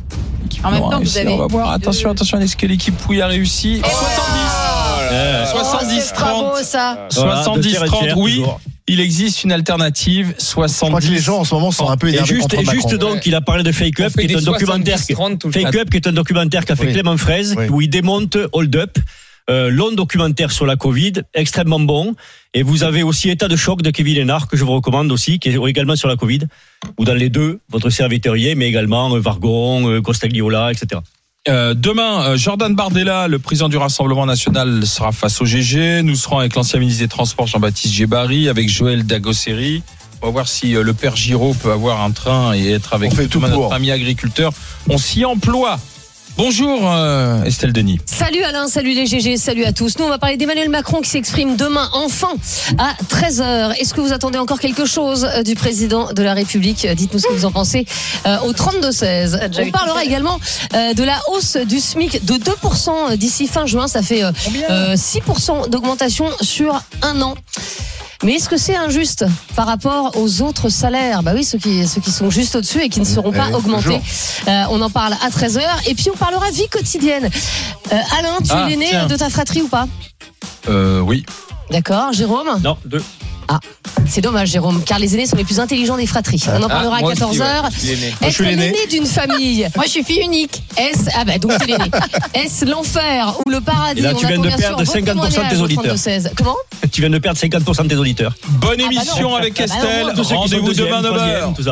en même temps, vous avez. On va voir. Attention, attention, est-ce que l'équipe Pouille a réussi? soixante-dix. soixante-dix trente. soixante-dix trente, oui. Il existe une alternative, soixante-dix. Je crois que les gens en ce moment sont un peu énervés contre Macron. Et juste donc, il a parlé de Fake Up, qui est un documentaire, Fake Up, qui est un documentaire qu'a fait oui. Clément Fraise, oui. où il démonte Hold Up, euh, long documentaire sur la Covid, extrêmement bon. Et vous avez aussi État de choc de Kevin Hénard, que je vous recommande aussi, qui est également sur la Covid, ou dans les deux, votre servitorier, mais également euh, Vargon, euh, Costagliola, et cetera. Euh, demain, euh, Jordan Bardella, le président du Rassemblement national, sera face au G G. Nous serons avec l'ancien ministre des Transports, Jean-Baptiste Djebari, avec Joël Dagosseri. On va voir si euh, le père Giraud peut avoir un train et être avec tout notre ami agriculteur. On s'y emploie. Bonjour euh, Estelle Denis. Salut Alain, salut les G G, salut à tous. Nous on va parler d'Emmanuel Macron qui s'exprime demain enfin à treize heures. Est-ce que vous attendez encore quelque chose du président de la République? Dites-nous ce que vous en pensez euh, au trente-deux seize. On parlera également euh, de la hausse du SMIC de deux pour cent d'ici fin juin. Ça fait euh, six pour cent d'augmentation sur un an. Mais est-ce que c'est injuste par rapport aux autres salaires? Bah oui, ceux qui, ceux qui sont juste au-dessus et qui ne seront pas euh, augmentés. Euh, on en parle à treize heures. Et puis on parlera vie quotidienne. Euh, Alain, tu ah, es l'aîné tiens. de ta fratrie ou pas? Euh, oui. D'accord. Jérôme? Non, deux. Ah, c'est dommage, Jérôme, car les aînés sont les plus intelligents des fratries. On en parlera Ah, à quatorze heures. Ouais, Être l'aîné d'une famille. Moi, je suis fille unique. Est-ce, ah bah, donc c'est l'aîné. Est-ce l'enfer ou le paradis? Et là, tu On viens attend de bien perdre sûr votre cinquante pour cent de tes témoignage au auditeurs. trente-deux seize. Comment? Tu viens de perdre cinquante pour cent de tes auditeurs. Bonne Ah bah émission non. avec Ah bah non, Estelle. moi, Tous ceux qui sont Rendez-vous deuxième, demain neuf heures. troisième, tout ça.